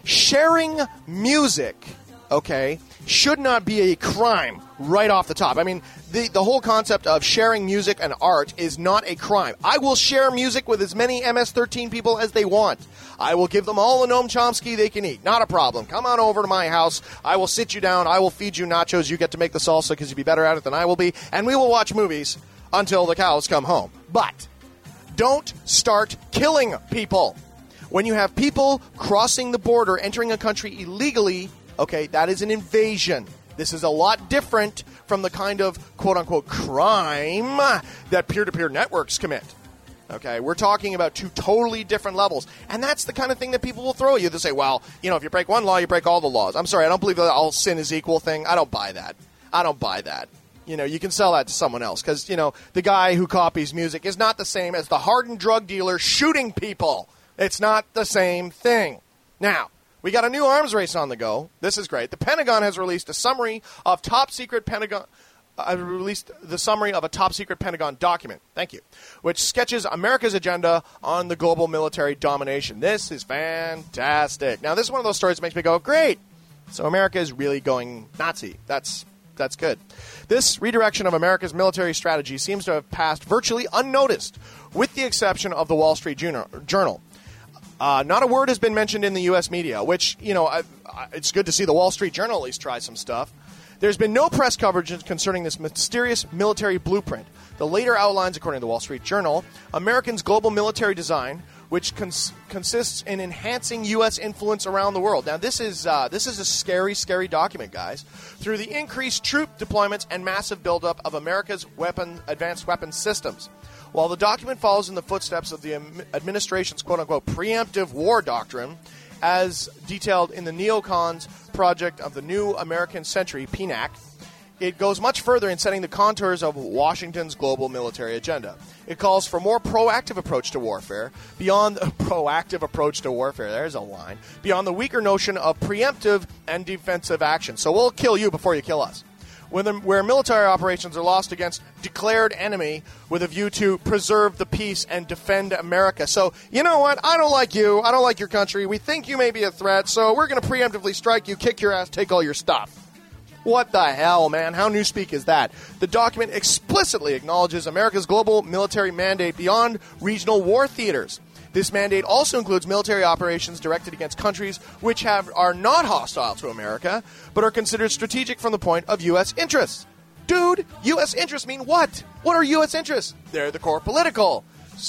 sharing music, okay, should not be a crime right off the top. I mean, the, the whole concept of sharing music and art is not a crime. I will share music with as many M S thirteen people as they want. I will give them all a Noam Chomsky they can eat. Not a problem. Come on over to my house. I will sit you down. I will feed you nachos. You get to make the salsa because you'll be better at it than I will be. And we will watch movies until the cows come home. But don't start killing people. When you have people crossing the border, entering a country illegally, okay, that is an invasion. This is a lot different from the kind of quote-unquote crime that peer-to-peer networks commit. Okay, we're talking about two totally different levels. And that's the kind of thing that people will throw at you. They'll say, well, you know, if you break one law, you break all the laws. I'm sorry, I don't believe that all sin is equal thing. I don't buy that. I don't buy that. You know, you can sell that to someone else because, you know, the guy who copies music is not the same as the hardened drug dealer shooting people. It's not the same thing. Now, we got a new arms race on the go. This is great. The Pentagon has released a summary of top-secret Pentagon... I uh, released the summary of a top-secret Pentagon document, thank you, which sketches America's agenda on the global military domination. This is fantastic. Now, this is one of those stories that makes me go, great. So America is really going Nazi. That's that's good. This redirection of America's military strategy seems to have passed virtually unnoticed, with the exception of the Wall Street Journal. Uh, not a word has been mentioned in the U S media, which, you know, I, I, it's good to see the Wall Street Journal at least try some stuff. There's been no press coverage concerning this mysterious military blueprint. The later outlines, according to the Wall Street Journal, Americans' global military design, which cons- consists in enhancing U S influence around the world. Now, this is uh, this is a scary, scary document, guys. Through the increased troop deployments and massive buildup of America's weapon, advanced weapons systems. While the document follows in the footsteps of the administration's quote-unquote preemptive war doctrine, as detailed in the neocons project of the New American Century, P N A C, it goes much further in setting the contours of Washington's global military agenda. It calls for a more proactive approach to warfare, beyond a proactive approach to warfare, there's a line, beyond the weaker notion of preemptive and defensive action. So we'll kill you before you kill us. When the, where military operations are lost against declared enemy with a view to preserve the peace and defend America. So, you know what? I don't like you. I don't like your country. We think you may be a threat, so we're going to preemptively strike you, kick your ass, take all your stuff. What the hell, man? How newspeak is that? The document explicitly acknowledges America's global military mandate beyond regional war theaters. This mandate also includes military operations directed against countries which have are not hostile to America, but are considered strategic from the point of U S interests. Dude, U S interests mean what? What are U S interests? They're the core political.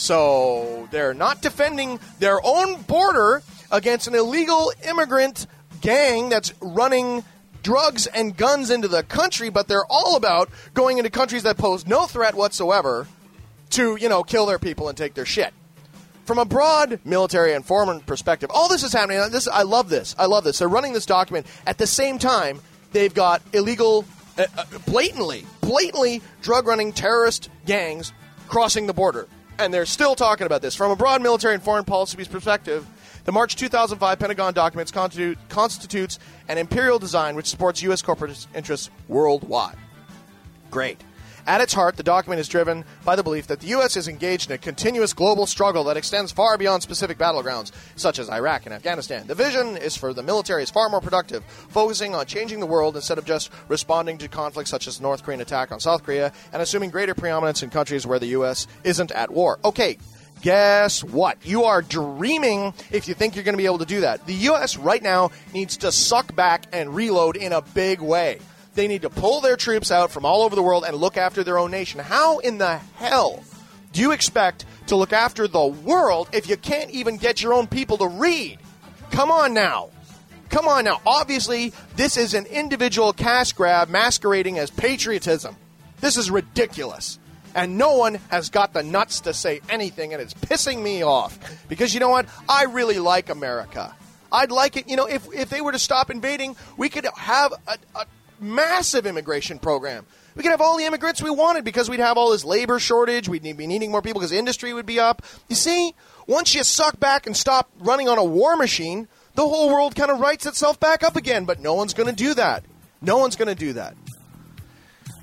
So they're not defending their own border against an illegal immigrant gang that's running drugs and guns into the country, but they're all about going into countries that pose no threat whatsoever to, you know, kill their people and take their shit. From a broad military and foreign perspective, all this is happening. This, I love this. I love this. They're running this document. At the same time, they've got illegal, uh, blatantly, blatantly drug-running terrorist gangs crossing the border. And they're still talking about this. From a broad military and foreign policy perspective, the March two thousand five Pentagon documents constitute, constitutes an imperial design which supports U S corporate interests worldwide. Great. At its heart, the document is driven by the belief that the U S is engaged in a continuous global struggle that extends far beyond specific battlegrounds, such as Iraq and Afghanistan. The vision is for the military is far more productive, focusing on changing the world instead of just responding to conflicts such as the North Korean attack on South Korea and assuming greater preeminence in countries where the U S isn't at war. Okay, guess what? You are dreaming if you think you're going to be able to do that. The U S right now needs to suck back and reload in a big way. They need to pull their troops out from all over the world and look after their own nation. How in the hell do you expect to look after the world if you can't even get your own people to read? Come on now. Come on now. Obviously, this is an individual cash grab masquerading as patriotism. This is ridiculous. And no one has got the nuts to say anything, and it's pissing me off. Because you know what? I really like America. I'd like it, you know, if, if they were to stop invading, we could have a... a massive immigration program. We could have all the immigrants we wanted because we'd have all this labor shortage. We'd be needing more people because industry would be up. You see, once you suck back and stop running on a war machine, the whole world kind of writes itself back up again. But no one's going to do that. No one's going to do that.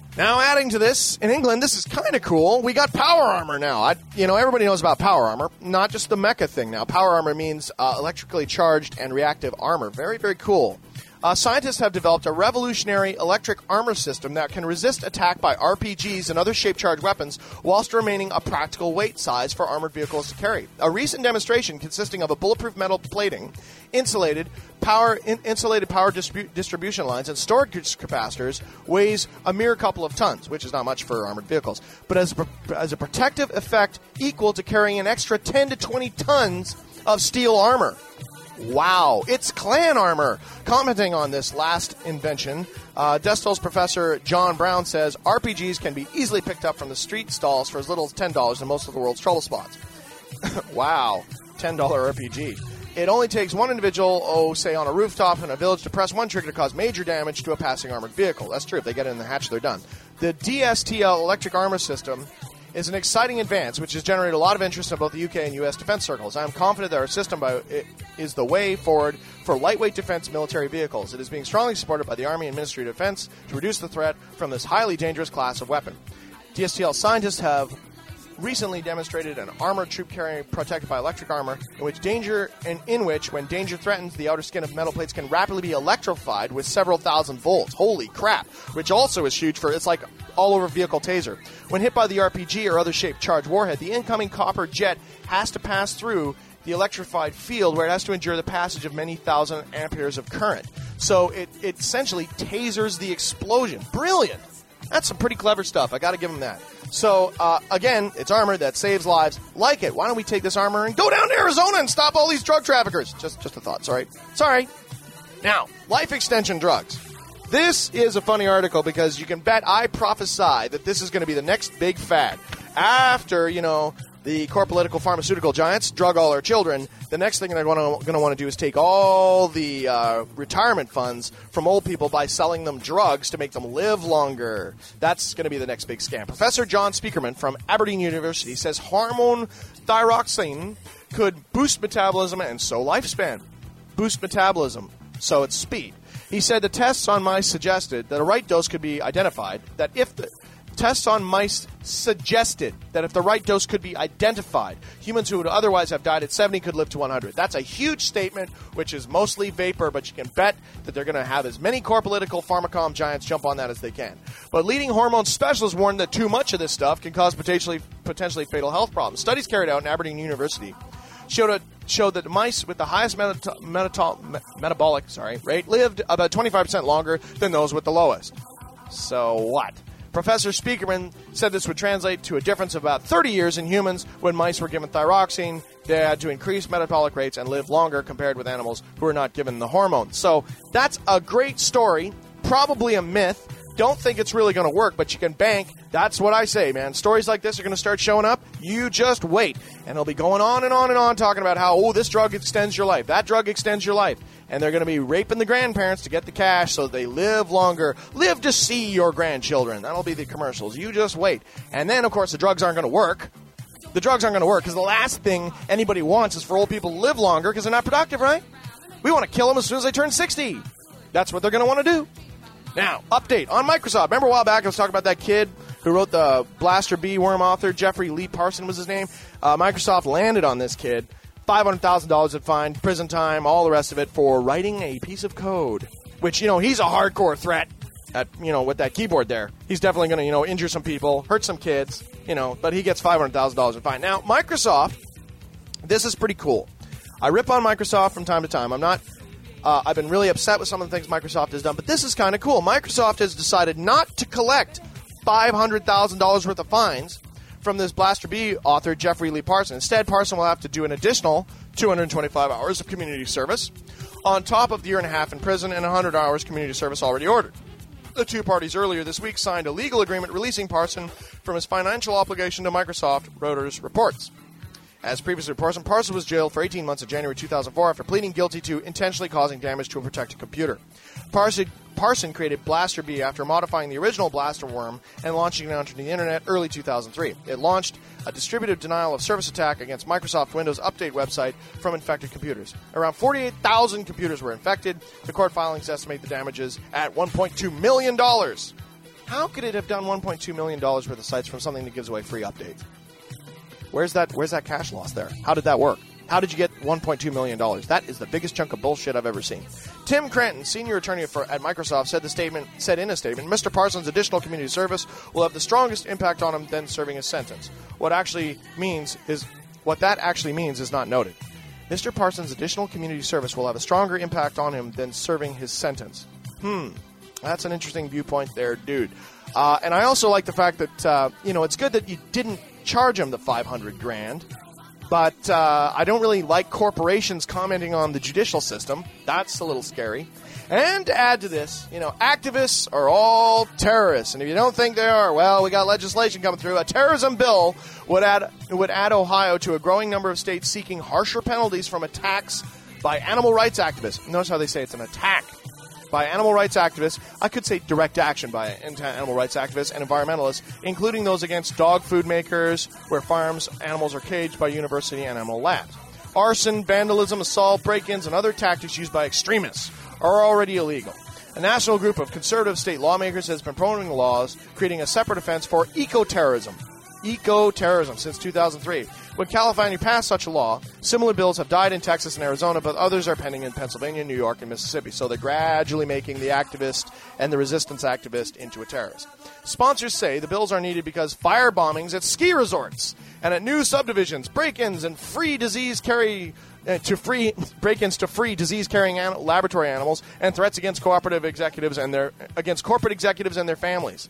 Now, adding to this, in England, this is kind of cool. We got power armor now. I, you know, everybody knows about power armor, not just the mecha thing now. Power armor means uh, electrically charged and reactive armor. Very, very cool. Uh, scientists have developed a revolutionary electric armor system that can resist attack by R P Gs and other shape-charged weapons whilst remaining a practical weight size for armored vehicles to carry. A recent demonstration consisting of a bulletproof metal plating, insulated power in, insulated power distribu- distribution lines, and storage capacitors weighs a mere couple of tons, which is not much for armored vehicles, but as a, as a protective effect equal to carrying an extra ten to twenty tons of steel armor. Wow, it's clan armor. Commenting on this last invention, uh, Destol's professor John Brown says R P Gs can be easily picked up from the street stalls for as little as ten dollars in most of the world's trouble spots. Wow, ten dollars R P G. It only takes one individual, oh, say on a rooftop in a village, to press one trigger to cause major damage to a passing armored vehicle. That's true. If they get it in the hatch, they're done. The D S T L electric armor system is an exciting advance which has generated a lot of interest in both the U K and U S defense circles. I am confident that our system by, it is the way forward for lightweight defense military vehicles. It is being strongly supported by the Army and Ministry of Defense to reduce the threat from this highly dangerous class of weapon. D S T L scientists have recently demonstrated an armored troop carrier protected by electric armor in which danger and in which when danger threatens, the outer skin of metal plates can rapidly be electrified with several thousand volts. Holy crap. Which also is huge for, it's like all over vehicle taser. When hit by the R P G or other shaped charged warhead, the incoming copper jet has to pass through the electrified field where it has to endure the passage of many thousand amperes of current. So it, it essentially tasers the explosion. Brilliant. That's some pretty clever stuff. I got to give them that. So, uh, again, it's armor that saves lives. Like it. Why don't we take this armor and go down to Arizona and stop all these drug traffickers? Just just a thought. Sorry. Sorry. Now, life extension drugs. This is a funny article because you can bet I prophesy that this is going to be the next big fad. After, you know, the core political pharmaceutical giants drug all our children, the next thing they're going to want to do is take all the uh, retirement funds from old people by selling them drugs to make them live longer. That's going to be the next big scam. Professor John Speakerman from Aberdeen University says hormone thyroxine could boost metabolism and so lifespan. Boost metabolism, so it's speed. He said the tests on mice suggested that a right dose could be identified, that if the tests on mice suggested that if the right dose could be identified, humans who would otherwise have died at seventy could live to one hundred. That's a huge statement, which is mostly vapor, but you can bet that they're going to have as many core political pharmacom giants jump on that as they can. But leading hormone specialists warn that too much of this stuff can cause potentially potentially fatal health problems. Studies carried out in Aberdeen University showed a, showed that mice with the highest meta- meta- metabolic sorry rate lived about twenty-five percent longer than those with the lowest. So what? Professor Speakerman said this would translate to a difference of about thirty years in humans. When mice were given thyroxine, they had to increase metabolic rates and live longer compared with animals who were not given the hormone. So that's a great story, probably a myth. Don't think it's really going to work, but you can bank. That's what I say, man. Stories like this are going to start showing up. You just wait. And they'll be going on and on and on talking about how, oh, this drug extends your life. That drug extends your life. And they're going to be raping the grandparents to get the cash so they live longer. Live to see your grandchildren. That'll be the commercials. You just wait. And then, of course, the drugs aren't going to work. The drugs aren't going to work because the last thing anybody wants is for old people to live longer because they're not productive, right? We want to kill them as soon as they turn sixty. That's what they're going to want to do. Now, update on Microsoft. Remember a while back I was talking about that kid who wrote the Blaster B worm author? Jeffrey Lee Parson was his name. Uh, Microsoft landed on this kid. five hundred thousand dollars in fine, prison time, all the rest of it for writing a piece of code. Which, you know, he's a hardcore threat at, you know, with that keyboard there. He's definitely going to, you know, injure some people, hurt some kids, you know, but he gets five hundred thousand dollars in fine. Now, Microsoft, this is pretty cool. I rip on Microsoft from time to time. I'm not... Uh, I've been really upset with some of the things Microsoft has done, but this is kind of cool. Microsoft has decided not to collect five hundred thousand dollars worth of fines from this Blaster B author, Jeffrey Lee Parson. Instead, Parson will have to do an additional two hundred twenty-five hours of community service on top of the year and a half in prison and one hundred hours community service already ordered. The two parties earlier this week signed a legal agreement releasing Parson from his financial obligation to Microsoft, Reuters reports. As previously reported, Parson was jailed for eighteen months in January two thousand four after pleading guilty to intentionally causing damage to a protected computer. Parson, Parson created Blaster B after modifying the original Blaster worm and launching it onto the internet early two thousand three. It launched a distributed denial of service attack against Microsoft Windows Update website from infected computers. Around forty-eight thousand computers were infected. The court filings estimate the damages at one point two million dollars. How could it have done one point two million dollars worth of sites from something that gives away free updates? Where's that Where's that cash loss there? How did that work? How did you get one point two million dollars? That is the biggest chunk of bullshit I've ever seen. Tim Cranton, senior attorney for, at Microsoft, said the statement said in a statement, Mister Parsons' additional community service will have the strongest impact on him than serving his sentence. What actually means is what that actually means is not noted. Mister Parsons' additional community service will have a stronger impact on him than serving his sentence. Hmm, that's an interesting viewpoint there, dude. Uh, and I also like the fact that uh, you know it's good that you didn't charge him the five hundred grand. But uh, I don't really like corporations commenting on the judicial system. That's a little scary. And to add to this, you know, activists are all terrorists. And if you don't think they are, well, we got legislation coming through. A terrorism bill would add would add Ohio to a growing number of states seeking harsher penalties from attacks by animal rights activists. Notice how they say it's an attack by animal rights activists. I could say direct action by animal rights activists and environmentalists, including those against dog food makers, where farms animals are caged by university and animal labs. Arson, vandalism, assault, break-ins, and other tactics used by extremists are already illegal. A national group of conservative state lawmakers has been promoting laws creating a separate offense for eco-terrorism. Eco-terrorism since two thousand three. When California passed such a law, similar bills have died in Texas and Arizona, but others are pending in Pennsylvania, New York, and Mississippi. So they're gradually making the activist and the resistance activist into a terrorist. Sponsors say the bills are needed because fire bombings at ski resorts and at new subdivisions, break-ins and free disease carry uh, to free break-ins to free disease-carrying an- laboratory animals, and threats against cooperative executives and their against corporate executives and their families.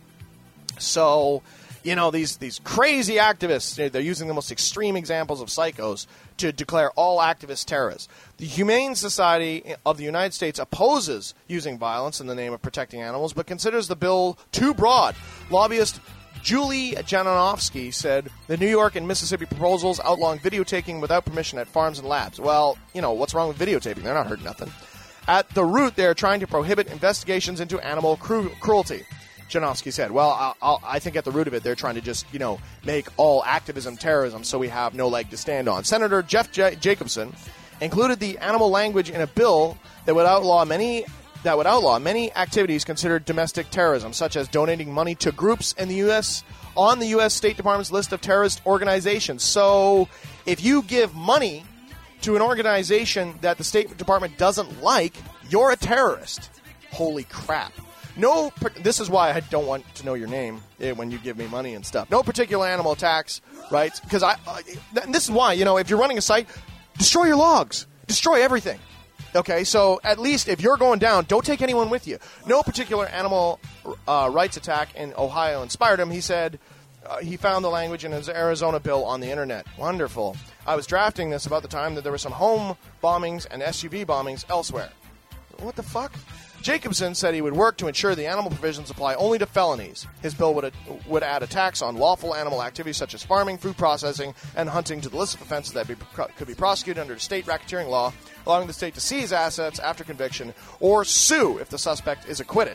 So, you know, these, these crazy activists, they're using the most extreme examples of psychos to declare all activists terrorists. The Humane Society of the United States opposes using violence in the name of protecting animals, but considers the bill too broad. Lobbyist Julie Janowski said the New York and Mississippi proposals outlawing videotaping without permission at farms and labs. Well, you know, what's wrong with videotaping? They're not hurting nothing. At the root, they're trying to prohibit investigations into animal cru- cruelty. Janowski said, well, I'll, I'll, I think at the root of it, they're trying to just, you know, make all activism terrorism so we have no leg to stand on. Senator Jeff J- Jacobson included the animal language in a bill that would outlaw many that would outlaw many activities considered domestic terrorism, such as donating money to groups in the U S on the U S State Department's list of terrorist organizations. So if you give money to an organization that the State Department doesn't like, you're a terrorist. Holy crap. No, this is why I don't want to know your name when you give me money and stuff. No particular animal attacks, right? Because I, uh, this is why, you know, if you're running a site, destroy your logs. Destroy everything. Okay, so at least if you're going down, don't take anyone with you. No particular animal uh, rights attack in Ohio inspired him. He said uh, he found the language in his Arizona bill on the internet. Wonderful. I was drafting this about the time that there were some home bombings and S U V bombings elsewhere. What the fuck? Jacobson said he would work to ensure the animal provisions apply only to felonies. His bill would, would add a tax on lawful animal activities such as farming, food processing, and hunting to the list of offenses that be, could be prosecuted under state racketeering law, allowing the state to seize assets after conviction or sue if the suspect is acquitted.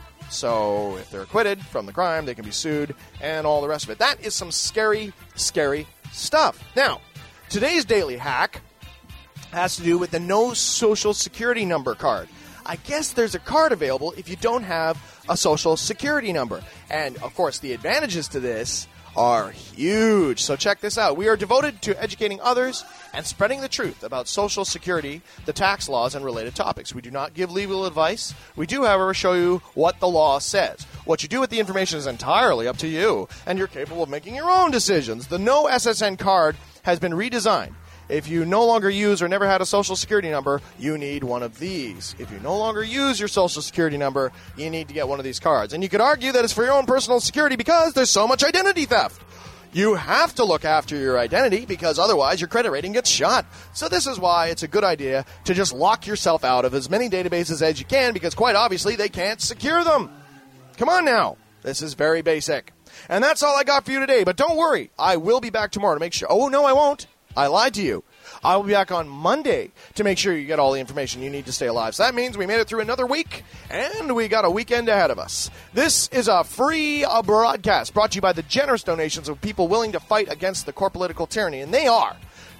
So if they're acquitted from the crime, they can be sued and all the rest of it. That is some scary, scary stuff. Now, today's daily hack has to do with the no social security number card. I guess there's a card available if you don't have a social security number. And, of course, the advantages to this are huge. So check this out. We are devoted to educating others and spreading the truth about Social Security, the tax laws, and related topics. We do not give legal advice. We do, however, show you what the law says. What you do with the information is entirely up to you, and you're capable of making your own decisions. The No S S N card has been redesigned. If you no longer use or never had a Social Security number, you need one of these. If you no longer use your Social Security number, you need to get one of these cards. And you could argue that it's for your own personal security because there's so much identity theft. You have to look after your identity because otherwise your credit rating gets shot. So this is why it's a good idea to just lock yourself out of as many databases as you can because quite obviously they can't secure them. Come on now. This is very basic. And that's all I got for you today. But don't worry. I will be back tomorrow to make sure. Oh, no, I won't. I lied to you. I will be back on Monday to make sure you get all the information you need to stay alive. So that means we made it through another week, and we got a weekend ahead of us. This is a free uh, broadcast brought to you by the generous donations of people willing to fight against the corpolitical tyranny, and they are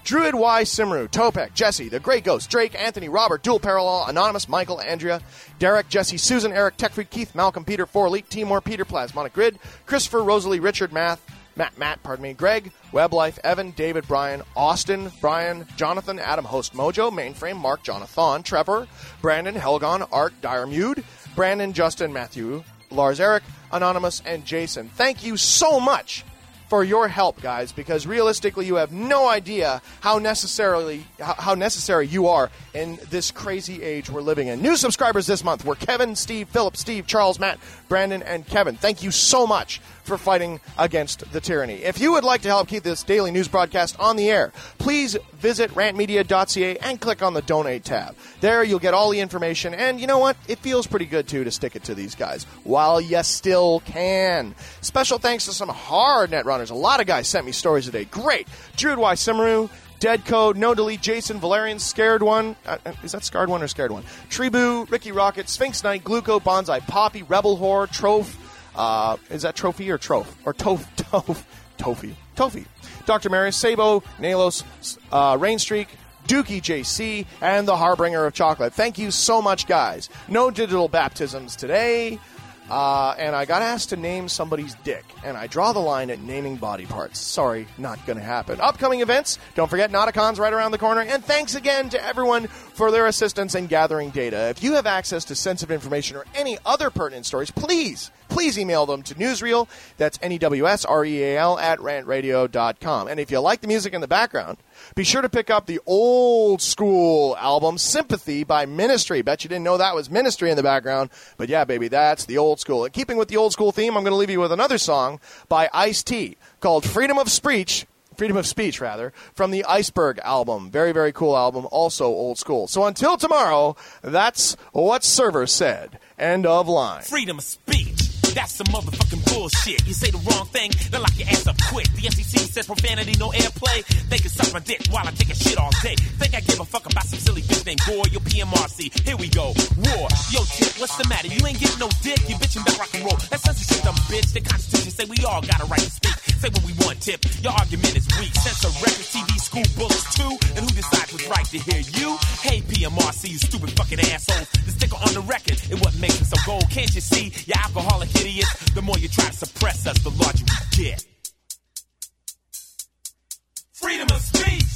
Druid Y. Simru, Topek, Jesse, The Grey Ghost, Drake, Anthony, Robert, Dual Parallel, Anonymous, Michael, Andrea, Derek, Jesse, Susan, Eric, Techfreak, Keith, Malcolm, Peter, Four Elite, Timor, Peter, Plasmonic Grid, Christopher, Rosalie, Richard, Math, Matt, Matt, pardon me, Greg, Weblife, Evan, David, Brian, Austin, Brian, Jonathan, Adam, Host Mojo, Mainframe, Mark, Jonathan, Trevor, Brandon, Helgon, Art, Diremude, Brandon, Justin, Matthew, Lars, Eric, Anonymous, and Jason. Thank you so much for your help, guys, because realistically you have no idea how necessarily how necessary you are in this crazy age we're living in. New subscribers this month were Kevin, Steve, Philip, Steve, Charles, Matt, Brandon, and Kevin. Thank you so much for fighting against the tyranny. If you would like to help keep this daily news broadcast on the air, please visit rant media dot c a and click on the Donate tab. There you'll get all the information, and you know what? It feels pretty good, too, to stick it to these guys while you still can. Special thanks to some hard net runners. A lot of guys sent me stories today. Great. Druid Y. Simru, Dead Code, No Delete, Jason, Valerian, Scared One. Uh, is that Scarred One or Scared One? Tribu, Ricky Rocket, Sphinx Knight, Gluco, Bonsai, Poppy, Rebel Whore, Troph. Uh, is that Trophy or Troph? Or Toph, Toph, Tofi, Tofi. Doctor Marius, Sabo, Nalos, uh, Rainstreak, Dookie J C, and the Harbinger of Chocolate. Thank you so much, guys. No digital baptisms today. Uh, and I got asked to name somebody's dick, and I draw the line at naming body parts. Sorry, not going to happen. Upcoming events, don't forget Nauticon's right around the corner, and thanks again to everyone for their assistance in gathering data. If you have access to sensitive information or any other pertinent stories, please, please email them to newsreel, that's N E W S R E A L, at rant radio dot com. And if you like the music in the background, be sure to pick up the old school album, Sympathy by Ministry. Bet you didn't know that was Ministry in the background. But yeah, baby, that's the old school. And keeping with the old school theme, I'm going to leave you with another song by Ice-T called Freedom of Speech, Freedom of Speech, rather, from the Iceberg album. Very, very cool album, also old school. So until tomorrow, that's what Server said. End of line. Freedom of speech. That's some motherfucking bullshit. You say the wrong thing, they'll lock your ass up quick. The F C C says profanity, no airplay. They can suck my dick while I take a shit all day. Think I give a fuck about some silly bitch named Boy, your P M R C. Here we go. War. Yo, tip, what's the matter? You ain't getting no dick. You bitching about rock and roll. That's censorship, dumb bitch. The Constitution say we all got a right to speak. Say what we want, tip. Your argument is weak. Censor records, T V, school bullets too. And who decides what's right to hear you? Hey, P M R C, you stupid fucking assholes. The sticker on the record is what makes it so gold. Can't you see? You alcoholic idiots. The more you try to suppress us, the larger we get. Freedom of speech.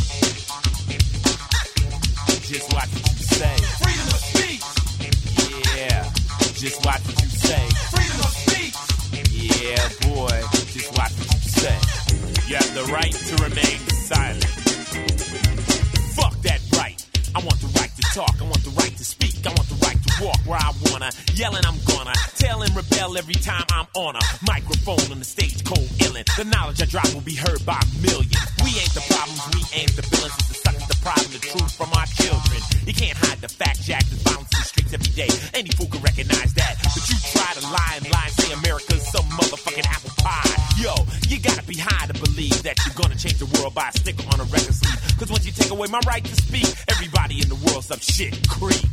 Just watch what you say. Freedom of speech. Yeah. Just watch what you say. Freedom of speech. Yeah, boy. Just watch what you say. You have the right to remain silent. Fuck that right. I want the right to talk. I want the right to speak. I want the right to walk where I wanna. Yelling, I'm gonna tell and rebel every time I'm on a microphone on the stage, cold illin'. The knowledge I drop will be heard by millions. We ain't the problems, we ain't the villains. It's the suckers, the problem, the truth from our children. You can't hide the fact, Jack. There's violence in the streets every day. Any fool can recognize that. But you try to lie and lie and say America's some motherfucking apple pie. Yo, you gotta be high to believe that you're gonna change the world by a sticker on a record sleeve. Cause once you take away my right to speak, everybody in the world's up shit creep.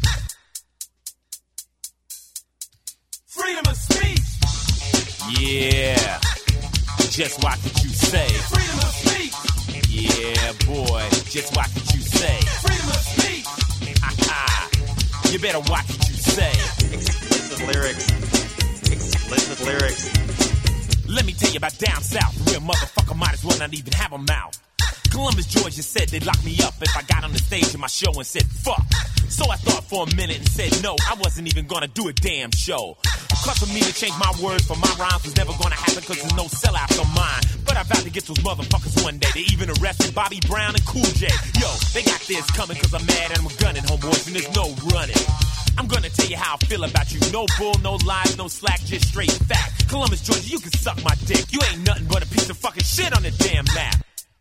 Freedom of speech. Yeah. Just watch what you say. Freedom of speech. Yeah, boy. Just watch what you say. Freedom of speech. Ha-ha. You better watch what you say. Explicit lyrics. Explicit lyrics. Let me tell you about down south. The real motherfucker might as well not even have a mouth. Columbus, Georgia said they'd lock me up if I got on the stage in my show and said fuck. So I thought for a minute and said no, I wasn't even gonna do a damn show. Cause for me to change my words for my rhymes was never gonna happen cause there's no sellouts on mine. But I vowed to get those motherfuckers one day. They even arrested Bobby Brown and Cool J. Yo, they got this coming cause I'm mad and I'm gunning, homeboys, and there's no running. I'm gonna tell you how I feel about you. No bull, no lies, no slack, just straight fact. Columbus, Georgia, you can suck my dick. You ain't nothing but a piece of fucking shit on the damn map.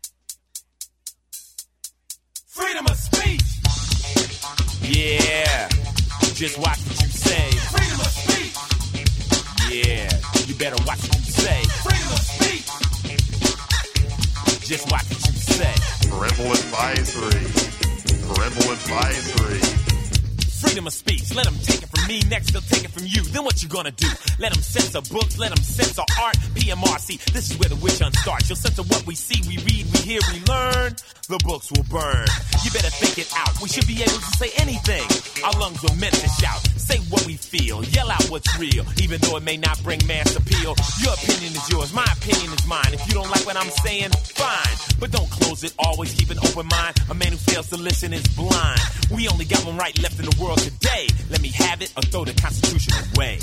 Freedom of speech. Yeah. Just watch what you say. Freedom of speech. Yeah. You better watch what you say. Freedom of speech. Just watch what you say. Parental advisory. Parental advisory. Freedom of speech, let them take it from me, next they'll take it from you. Then what you gonna do? Let them censor books, let them censor art. P M R C, this is where the witch hunt starts. You'll censor what we see, we read, we hear, we learn. The books will burn. You better think it out. We should be able to say anything. Our lungs were meant to shout. Say what we feel. Yell out what's real. Even though it may not bring mass appeal. Your opinion is yours. My opinion is mine. If you don't like what I'm saying, fine. But don't close it. Always keep an open mind. A man who fails to listen is blind. We only got one right left in the world today. Let me have it or throw the Constitution away.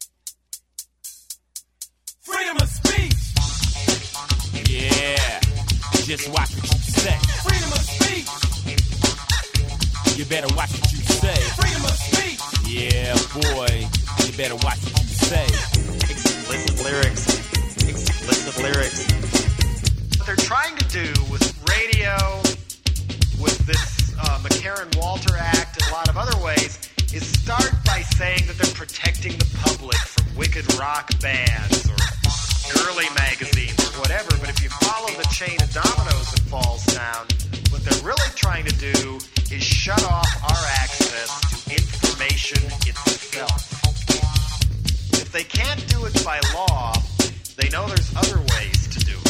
Freedom of speech. Yeah. Just watch what you say. Freedom of speech. You better watch what you say. Freedom of speech. Yeah, boy. You better watch what you say. Explicit lyrics. Explicit lyrics. What they're trying to do with radio, with this uh, McCarran-Walter Act and a lot of other ways, is start by saying that they're protecting the public from wicked rock bands or girly magazines or whatever, but if you follow the chain of dominoes that falls down, what they're really trying to do is shut off our access to information itself. If they can't do it by law, they know there's other ways to do it.